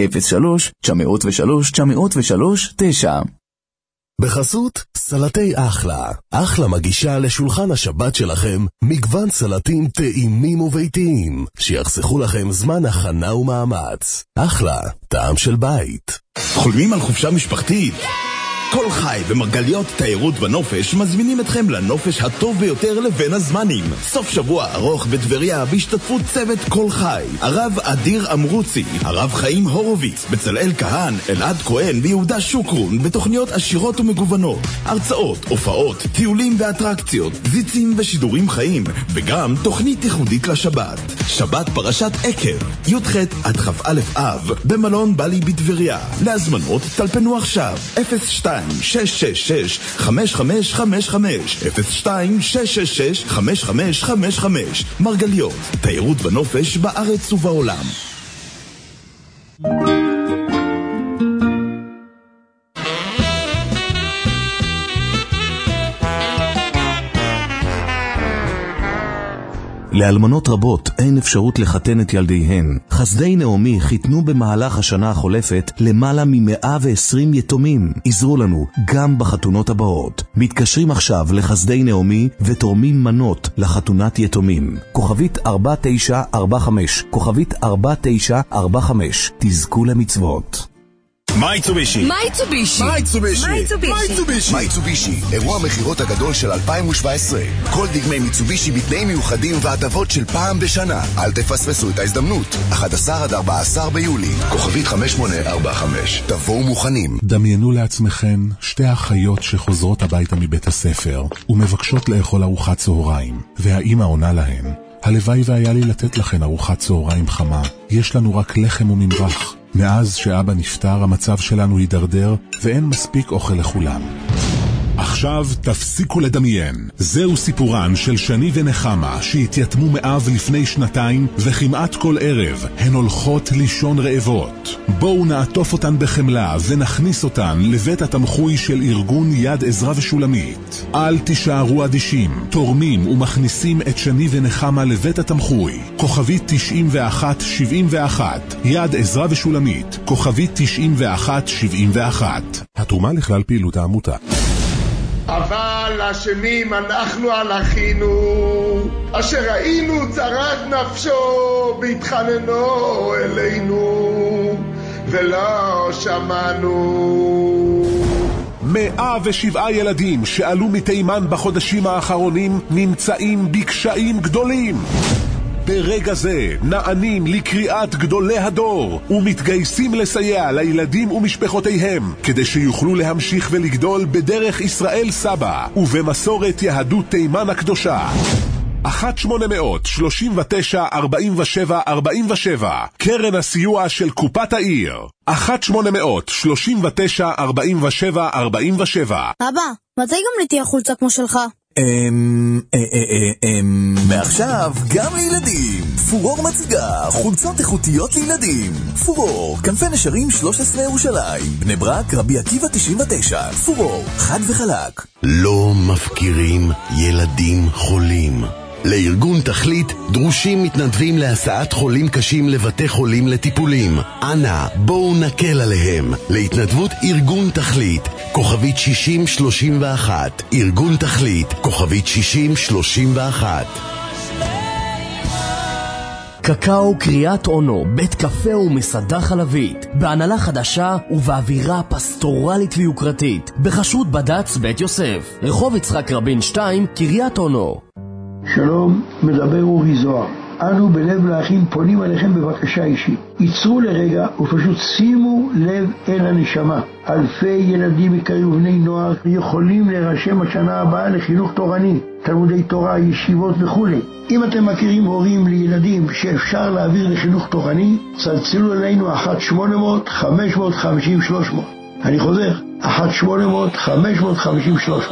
03-903-903-9. בחסות סלטי אחלה. אחלה מגישה לשולחן השבת שלכם מגוון סלטים טעימים וביתיים שיחסכו לכם זמן הכנה ומאמץ. אחלה, טעם של בית. חולמים על חופשה משפחתית? כל חי ומרגליות תיירות ונופש מזמינים אתכם לנופש הטוב ביותר לבין הזמנים. סוף שבוע ארוך בטבריה בהשתתפות צוות כל חי, הרב אדיר אמרוצי, הרב חיים הורוביץ, בצלאל כהן, אלעד כהן ויהודה שוקרון, בתוכניות עשירות ומגוונות, הרצאות, הופעות, טיולים ואטרקציות, זיצים ושידורים חיים, וגם תוכנית ייחודית לשבת. שבת פרשת עקב, י"ח עד כ"א אב, במלון בלי בטבריה. להזמנות טלפנו עכשיו 02-666-5555 02-666-5555. מרגליות, תיירות ונופש בארץ ובעולם. לאלמנות רבות אין אפשרות לחתן את ילדיהן. חסדי נעמי חיתנו במהלך השנה החולפת למעלה מ120 יתומים. עזרו לנו גם בחתונות הבאות. מתקשרים עכשיו לחסדי נעמי ותורמים מנות לחתונת יתומים. כוכבית 4945, כוכבית 4945. תזכו למצוות. מייצובישי. מייצובישי, אירוע המחירות הגדול של 2017. כל דגמי מיצובישי בתנאים מיוחדים והטבות של פעם בשנה. אל תפספסו את ההזדמנות. 11 עד 14 ביולי, כוכבית 5845. תבואו מוכנים. דמיינו לעצמכם שתי אחיות שחוזרות הביתה מבית הספר ומבקשות לאכול ארוחת צהריים, והאמא עונה להן: הלוואי והיה לי לתת לכן ארוחת צהריים חמה, יש לנו רק לחם וממרח. מאז שאבא נפטר המצב שלנו הידרדר ואין מספיק אוכל לכולם. עכשיו תפסיקו לדמיין. זהו סיפורן של שני ונחמה שהתייתמו מאב לפני שנתיים, וכמעט כל ערב הן הולכות לישון רעבות. בואו נעטוף אותן בחמלה ונכניס אותן לבית התמחוי של ארגון יד עזרא ושולמית. אל תישארו אדישים, תורמים ומכניסים את שני ונחמה לבית התמחוי. כוכבית 9171, יד עזרא ושולמית, כוכבית 9171. התרומה לכלל פעילות העמותה. אבל אשמים אנחנו על אחינו, אשר ראינו צרת נפשו בהתחננו אלינו, ולא שמענו. 107 ילדים שעלו מתימן בחודשים האחרונים נמצאים בקשיים גדולים. ברגע זה נענים לקריאת גדולי הדור ומתגייסים לסייע לילדים ומשפחותיהם כדי שיוכלו להמשיך ולגדול בדרך ישראל סבא ובמסורת יהדות תימן הקדושה. 1-800-39-47-47 קרן הסיוע של קופת העיר. 1-800-39-47-47. אבא, מתי גם לי תהיה חולצה כמו שלך? מעכשיו גם לילדים. פורור מציגה חולצות איכותיות לילדים. פורור, כנפי נשרים 13 ירושלים, בני ברק, רבי עקיבא 99. פורור, חד וחלק. לא מפקירים ילדים חולים. לארגון תכלית דרושים מתנדבים להסעת חולים קשים לבתי חולים לטיפולים. אנא, בואו נקל עליהם. להתנדבות ארגון תכלית, כוכבית 6031. ארגון תכלית, כוכבית 6031. קקאו קריאת אונו, בית קפה ומסעדה חלבית, בהנהלה חדשה ובאווירה פסטורלית ויוקרתית, בחשות בד"ץ בית יוסף, רחוב יצחק רבין 2, קריאת אונו. שלום, מדבר אורי זוהר. אנו בלב לאחים פונים עליכם בבקשה אישית. ייצרו לרגע ופשוט שימו לב אל הנשמה. אלפי ילדים יקרים ובני נוער יכולים להירשם השנה הבאה לחינוך תורני, תלמודי תורה, ישיבות וכו'. אם אתם מכירים הורים לילדים שאפשר להעביר לחינוך תורני, צלצלו אלינו 1-800-550-300. אני חוזר, 1-800-550-300.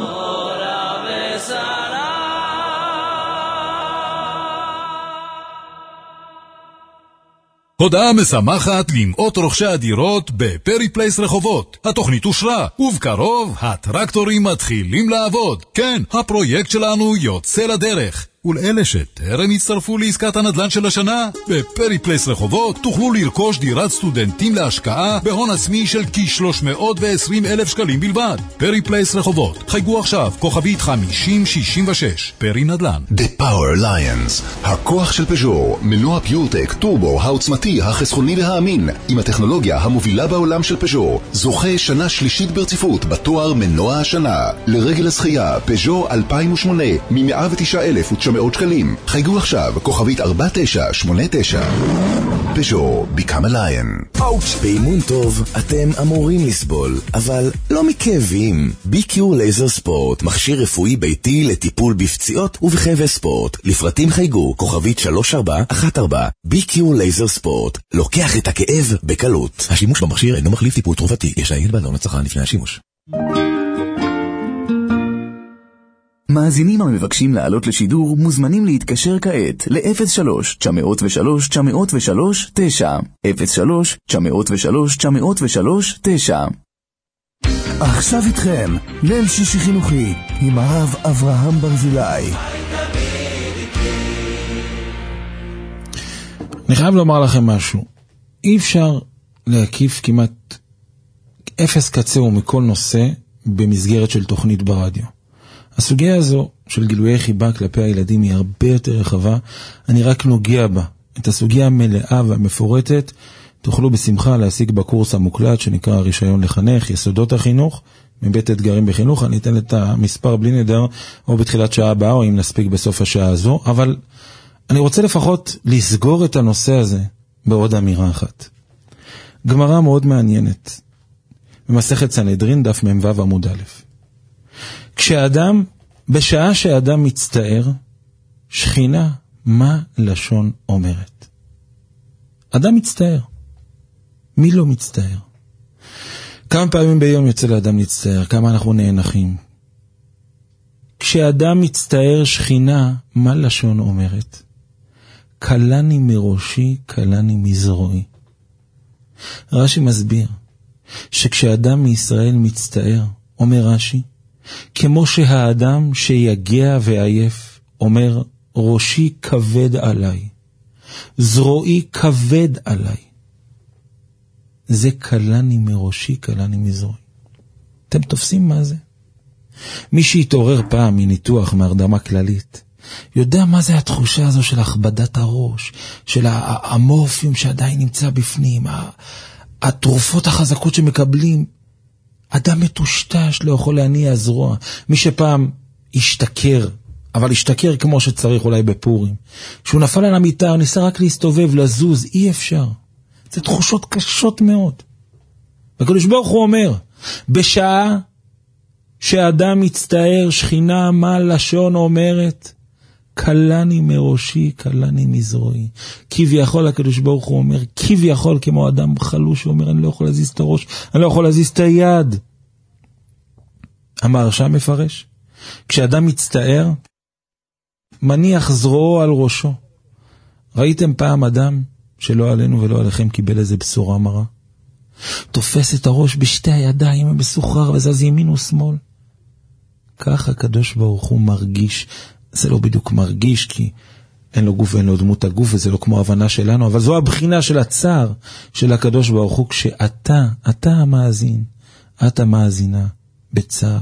הודעה משמחת למאות רוכשי הדירות בפרי פלייס רחובות. התוכנית אושרה, ובקרוב הטרקטורים מתחילים לעבוד. כן, הפרויקט שלנו יוצא לדרך. ולאלה שטרם הצטרפו לעסקת הנדל"ן של השנה, בפרי פלייס רחובות תוכלו לרכוש דירת סטודנטים להשקעה בהון עצמי של כ-320,000 שקלים בלבד. פרי פלייס רחובות, חייגו עכשיו, כוכבית 5066, פרי נדל"ן. The Power Lions, הכוח של פז'ור, מנוע פיורטק, טורבו, העוצמתי, החסכוני והאמין, עם הטכנולוגיה המובילה בעולם של פז'ור, זוכה שנה שלישית ברציפות בתואר מנוע השנה. לרגל הזכייה, פז'ור 2008, מ-109,900 שקלים. חייגו עכשיו, כוכבית 4989. פז'ור, become a lion. באימון טוב אתם אמורים לסבול, אבל לא מכאבים. ביקיור לייזר ספורט, מכשיר רפואי ביתי לטיפול בפציעות ובכאבי ספורט. לפרטים חייגו, כוכבית 3414. ביקיור לייזר ספורט, לוקח את הכאב בקלות. השימוש במכשיר אינו מחליף טיפול תרופתי, יש להעיד בעלון הצרכן לפני השימוש. מאזינים המבקשים לעלות לשידור מוזמנים להתקשר כעת ל-03-903-903-9 03-903-903-9. עכשיו איתכם ליל שישי חינוכי עם הרב אברהם ברזילי. אני חייב לומר לכם משהו. אי אפשר להקיף כמעט אפס קצהו מכל נושא במסגרת של תוכנית ברדיו. הסוגיה הזו של גילויי חיבה כלפי הילדים היא הרבה יותר רחבה, אני רק נוגע בה. את הסוגיה המלאה והמפורטת תוכלו בשמחה להשיג בקורס המוקלט שנקרא רישיון לחנך, יסודות החינוך, מבית אתגרים בחינוך. אני אתן את המספר בלי נדר, או בתחילת שעה הבאה, או אם נספיק בסוף השעה הזו, אבל אני רוצה לפחות לסגור את הנושא הזה בעוד אמירה אחת. גמרא מאוד מעניינת, במסכת סנהדרין, דף מ"ו עמוד א'. בשעה שאדם מצטער, שכינה, מה לשון אומרת? אדם מצטער. מי לא מצטער? כמה פעמים ביום יוצא לאדם להצטער? כמה אנחנו נאנחים? כשאדם מצטער, שכינה, מה לשון אומרת? קלני מראשי, קלני מזרועי. רש"י מסביר שכשאדם מישראל מצטער, אומר רש"י, כמו שהאדם שיגע ועייף, אומר, ראשי כבד עליי, זרועי כבד עליי. זה קלני מראשי, קלני מזרועי. אתם תופסים מה זה? מי שהתעורר פעם מניתוח, מהרדמה כללית, יודע מה זה התחושה הזו של הכבדת הראש, של המורפיום שעדיין נמצא בפנים, התרופות החזקות שמקבלים. אדם מטושטש לא יכול להניע זרוע. מי שפעם השתכר אבל השתכר כמו שצריך אולי בפורים. כשהוא נפל על המיטה, הוא ניסה רק להסתובב, לזוז, אי אפשר. זה תחושות קשות מאוד. והקדוש ברוך הוא אומר, בשעה שאדם מצטער, שכינה מה לשון אומרת, קלני מראשי, קלני מזרועי. כביכול הקדוש ברוך הוא אומר, כביכול כמו אדם חלוש, הוא אומר, אני לא יכול להזיז את הראש, אני לא יכול להזיז את היד. המהרש"א מפרש, כשאדם מצטער, מניח זרועו על ראשו. ראיתם פעם אדם שלא עלינו ולא עליכם קיבל איזה בשורה מרה? תופס את הראש בשתי הידיים המסוחרר וזז ימין ושמאל. ככה הקדוש ברוך הוא מרגיש. זה לא בדיוק מרגיש כי אין לו גוף ואין לו דמות הגוף וזה לא כמו הבנה שלנו, אבל זו הבחינה של הצער של הקדוש ברוך הוא כשאתה, אתה המאזין, את המאזינה בצער.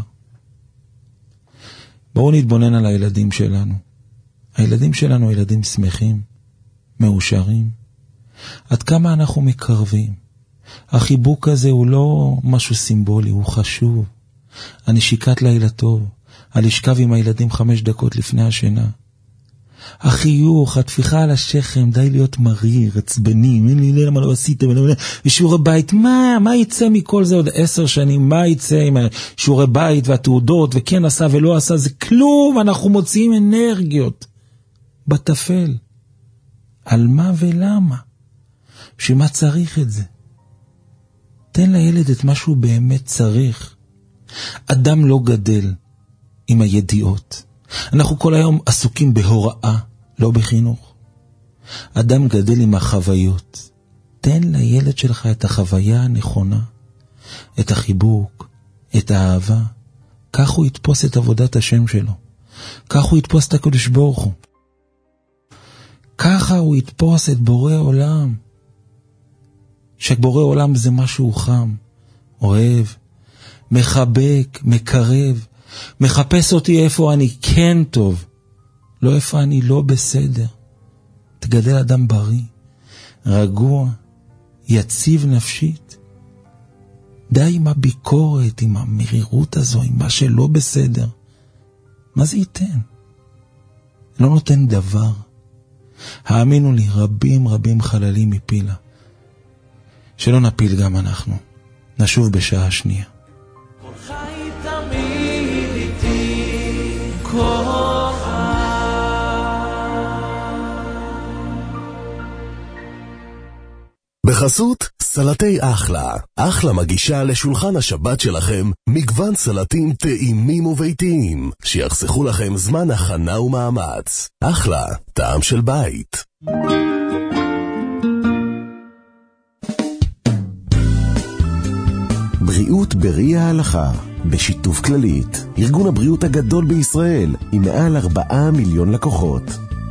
בואו נתבונן על הילדים שלנו. הילדים שלנו ילדים שמחים, מאושרים. עד כמה אנחנו מקרבים. החיבוק הזה הוא לא משהו סימבולי, הוא חשוב. הנשיקת לילה טוב, הלשכב עם הילדים 5 דקות לפני השינה. החיוך, התפיחה על השכם, די להיות מריר, עצבני, למה לא עשיתם, ושיעורי בית, מה יצא מכל זה עוד 10 שנים, מה יצא עם שיעורי בית והתעודות, וכן עשה ולא עשה, זה כלום, אנחנו מוציאים אנרגיות בתפל. על מה ולמה? שמה צריך את זה? תן לילד את מה שהוא באמת צריך. אדם לא גדל עם הידיעות. אנחנו כל היום עסוקים בהוראה, לא בחינוך. אדם גדל עם החוויות. תן לילד שלך את החוויה הנכונה, את החיבוק, את האהבה. כך הוא יתפוס את עבודת השם שלו. כך הוא יתפוס את הקדוש ברוך הוא. ככה הוא יתפוס את בורא עולם. שבורא עולם זה משהו חם, אוהב, מחבק, מקרב, מחפש אותי איפה אני כן טוב, לא איפה אני לא בסדר. תגדל אדם בריא, רגוע, יציב נפשית. די עם הביקורת, עם המרירות הזו, עם מה שלא בסדר. מה זה ייתן? לא נותן דבר. האמינו לי, רבים חללים מפילה. שלא נפיל גם אנחנו. נשוב בשעה שנייה. כל חי תמיד איתי, כל בחסות סלטי אחלה. אחלה מגישה לשולחן השבת שלכם מגוון סלטים טעימים וביתיים שיחסכו לכם זמן הכנה ומאמץ. אחלה, טעם של בית. בריאות ברי ההלכה, בשיתוף כללית, ארגון הבריאות הגדול בישראל, עם מעל 4 מיליון לקוחות.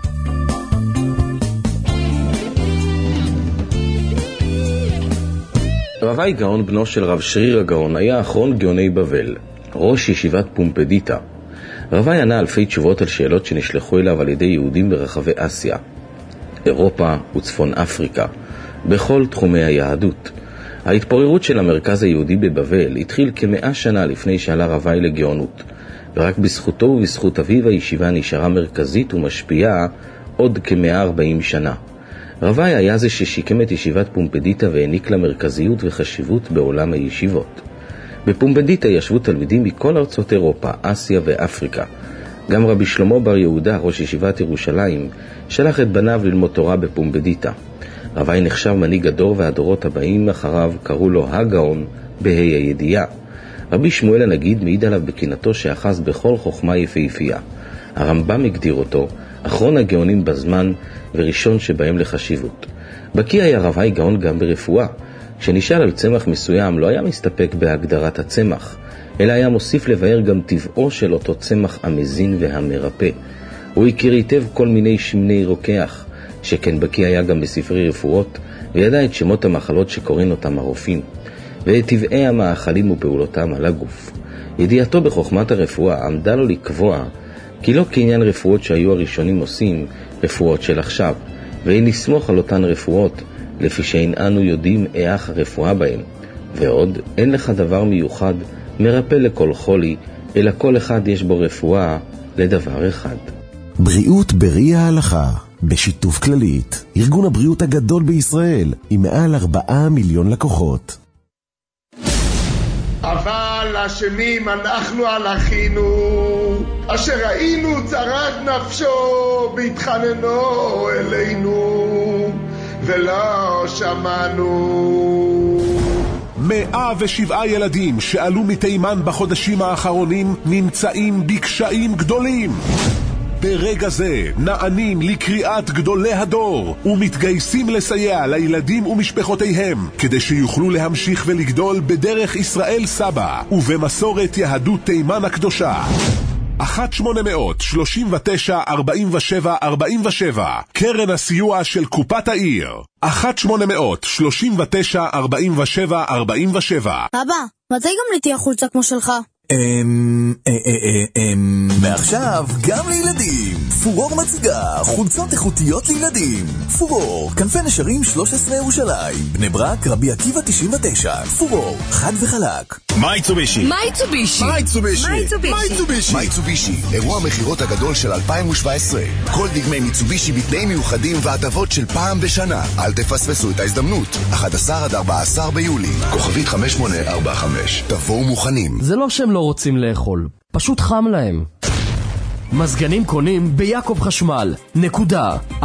רבי גאון, בנו של רב שריר הגאון, היה אחרון גאוני בבל, ראש ישיבת פומפדיטה. רבי ענה אלפי תשובות על שאלות שנשלחו אליו על ידי יהודים ברחבי אסיה, אירופה וצפון אפריקה, בכל תחומי היהדות. ההתפוררות של המרכז היהודי בבבל התחיל כ100 שנה לפני שעלה רבי לגאונות, ורק בזכותו ובזכות אביו הישיבה נשארה מרכזית ומשפיעה עוד כ140 שנה. רבי היה זה ששיקם את ישיבת פומפדיטה והעניק לה מרכזיות וחשיבות בעולם הישיבות. בפומפדיטה ישבו תלמידים מכל ארצות אירופה, אסיה ואפריקה. גם רבי שלמה בר יהודה, ראש ישיבת ירושלים, שלח את בניו ללמוד תורה בפומפדיטה. רבי נחשב מנהיג הדור, והדורות הבאים אחריו קראו לו הגאון בה"א הידיעה. רבי שמואל הנגיד מעיד עליו בקינתו שאחז בכל חוכמה יפהפייה. הרמב"ם הגדיר אותו אחרון הגאונים בזמן וראשון שבהם לחשיבות. בקי היה רבי גאון גם ברפואה. כשנשאל על צמח מסוים לא היה מסתפק בהגדרת הצמח, אלא היה מוסיף לבאר גם טבעו של אותו צמח המזין והמרפא. הוא הכיר היטב כל מיני שמני רוקח, שכן בקי היה גם בספרי רפואות, וידע את שמות המחלות שקוראים אותם הרופאים, ואת טבעי המאכלים ופעולותם על הגוף. ידיעתו בחוכמת הרפואה עמדה לו לקבוע כי לא כעניין רפואות שהיו הראשונים עושים רפואות של עכשיו, ואין לסמוך על אותן רפואות לפי שאין אנו יודעים איך הרפואה בהן. ועוד, אין לך דבר מיוחד מרפא לכל חולי, אלא כל אחד יש בו רפואה לדבר אחד. בריאות ברי ההלכה, בשיתוף כללית, ארגון הבריאות הגדול בישראל, עם מעל 4 מיליון לקוחות. אבל אשמים אנחנו על אחינו, אשר ראינו צרת נפשו בהתחננו אלינו, ולא שמענו. 107 ילדים שעלו מתימן בחודשים האחרונים נמצאים בקשיים גדולים. ברגע זה נענים לקריאת גדולי הדור ומתגייסים לסייע לילדים ומשפחותיהם כדי שיוכלו להמשיך ולגדול בדרך ישראל סבא ובמסורת יהדות תימן הקדושה. 1-800-39-47-47 קרן הסיוע של קופת העיר. 1-800-39-47-47. אבא, מתי גם לי תהיה חולצה כמו שלך? מעכשיו גם לילדים. פורור מציגה חולצות איכותיות לילדים. פורור, כנפי נשרים 13 ירושלים, בני ברק, רבי עקיבא 99. פורור, חד וחלק. מייצובישי, אירוע המחירות הגדול של 2017. כל דגמי מיצובישי בתנאים מיוחדים והטבות של פעם בשנה. אל תפספסו את ההזדמנות. 11-14 ביולי, כוכבית 5845. תבואו מוכנים. זה לא שהם לא רוצים לאכול, פשוט חם להם. מזגנים קונים ביעקב חשמל. נקודה. 1-750-50-10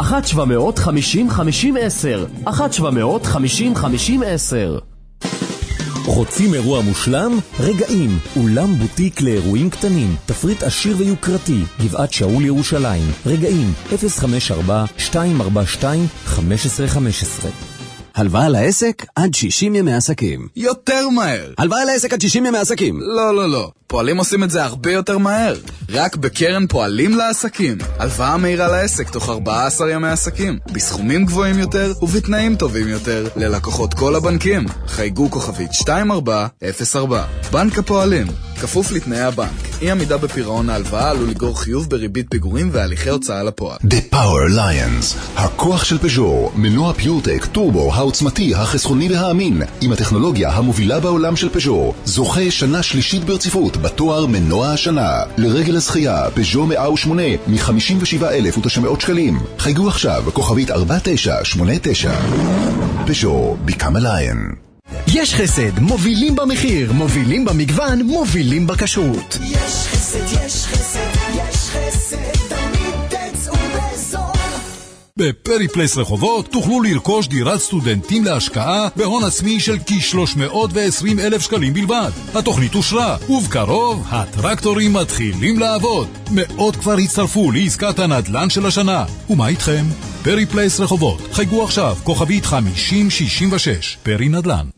1-750-50-10. רוצים אירוע מושלם? רגעים, אולם בוטיק לאירועים קטנים, תפריט עשיר ויוקרתי, גבעת שאול ירושלים. רגעים, 054-242-1515. הלוואה לעסק עד 60 ימי עסקים. יותר מהר. הלוואה לעסק עד 60 ימי עסקים. לא. פועלים עושים את זה הרבה יותר מהר. רק בקרן פועלים לעסקים. הלוואה מהירה לעסק תוך 14 ימי עסקים. בסכומים גבוהים יותר ובתנאים טובים יותר ללקוחות כל הבנקים. חייגו כוכבית 2404. בנק הפועלים. כפוף לתנאי הבנק. אי עמידה בפירעון ההלוואה עלול לגרור חיוב בריבית פיגורים והליכי הוצאה לפועל. The Power Lions, הכוח של פז'ור, מנוע פיורטק טורבו העוצמתי, החסכוני והאמין, עם הטכנולוגיה המובילה בעולם של פז'ור, זוכה שנה שלישית ברציפות בתואר מנוע השנה. לרגל הזכייה, פז'ור 108 מ-57,900 שקלים. חייגו עכשיו, כוכבית 4989. פז'ור, become a lion. יש חסד, מובילים במחיר, מובילים במגוון, מובילים בכשרות. יש חסד, יש חסד, יש חסד, תמיד תצאו בזול. בפרי פלייס רחובות תוכלו לרכוש דירת סטודנטים להשקעה בהון עצמי של כ-320,000 שקלים בלבד. התוכנית אושרה, ובקרוב הטרקטורים מתחילים לעבוד. מאות כבר הצטרפו לעסקת הנדל"ן של השנה. ומה איתכם? פרי פלייס רחובות, חייגו עכשיו, כוכבית 5066, פרי נדל"ן.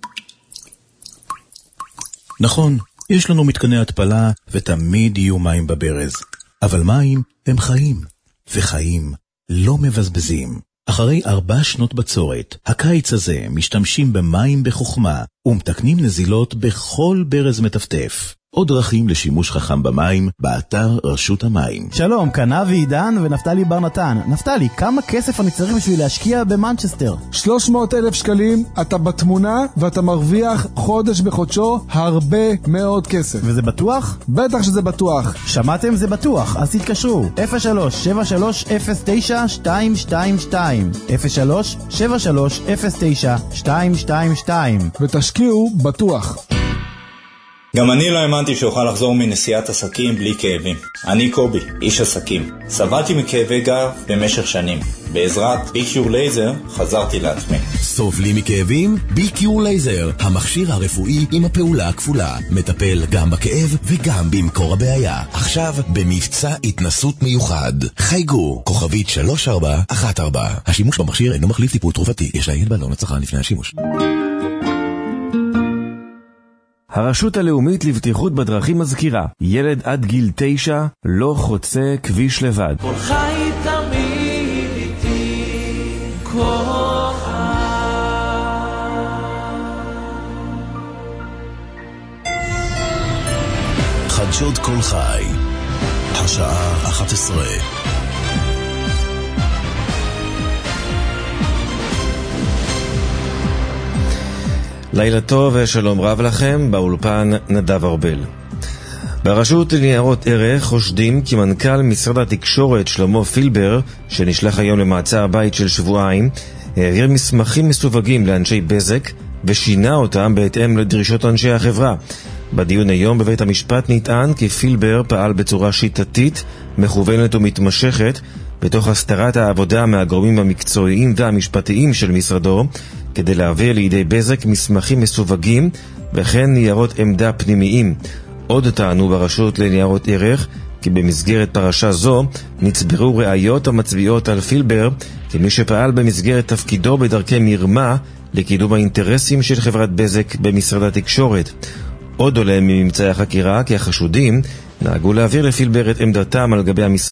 נכון, יש לנו מתקני התפלה ותמיד יהיו מים בברז. אבל מים הם חיים, וחיים לא מבזבזים. אחרי 4 שנות בצורת, הקיץ הזה משתמשים במים בחוכמה ומתקנים נזילות בכל ברז מטפטף. עוד דרכים לשימוש חכם במים באתר רשות המים. שלום, כנבי עידן ונפתלי בר נתן. נפתלי, כמה כסף אני צריך בשביל להשקיע במנצ'סטר? 300,000 שקלים, אתה בתמונה ואתה מרוויח חודש בחודשו הרבה מאוד כסף. וזה בטוח? בטח שזה בטוח. שמעתם? זה בטוח, אז תתקשרו 03-7309-222 03-7309-222 ותשקיעו בטוח. גם אני לא האמנתי שאוכל לחזור מנסיעת עסקים בלי כאבים. אני קובי, איש עסקים. סבלתי מכאבי גב במשך שנים. בעזרת ביקיור לייזר חזרתי לעצמי. סובלים מכאבים? ביקיור לייזר, המכשיר הרפואי עם הפעולה הכפולה. מטפל גם בכאב וגם במקור הבעיה. עכשיו במבצע התנסות מיוחד. חייגו, כוכבית 3414. השימוש במכשיר אינו מחליף טיפול תרופתי. יש לעיין בעלון לצרכן לפני השימוש. הרשות הלאומית לבטיחות בדרכים מזכירה, ילד עד גיל 9 לא חוצה כביש לבד. כל חי תמיד איתי, כל חדשות כל חי, השעה 11. לילה טוב ושלום רב לכם, באולפן נדב ארבל. ברשות לניירות ערך חושדים כי מנכ"ל משרד התקשורת שלמה פילבר, שנשלח היום למעצר בית של שבועיים, העביר מסמכים מסווגים לאנשי בזק ושינה אותם בהתאם לדרישות אנשי החברה. בדיון היום בבית המשפט נטען כי פילבר פעל בצורה שיטתית, מכוונת ומתמשכת, בתוך הסתרת העבודה מהגורמים המקצועיים והמשפטיים של משרדו, כדי להעביר לידי בזק מסמכים מסווגים וכן ניירות עמדה פנימיים. עוד טענו ברשות לניירות ערך כי במסגרת פרשה זו נצברו ראיות המצביעות על פילבר כמי שפעל במסגרת תפקידו בדרכי מרמה לקידום האינטרסים של חברת בזק במשרד התקשורת. עוד עולה מממצאי החקירה כי החשודים נהגו להעביר לפילבר את עמדתם על גבי המשרד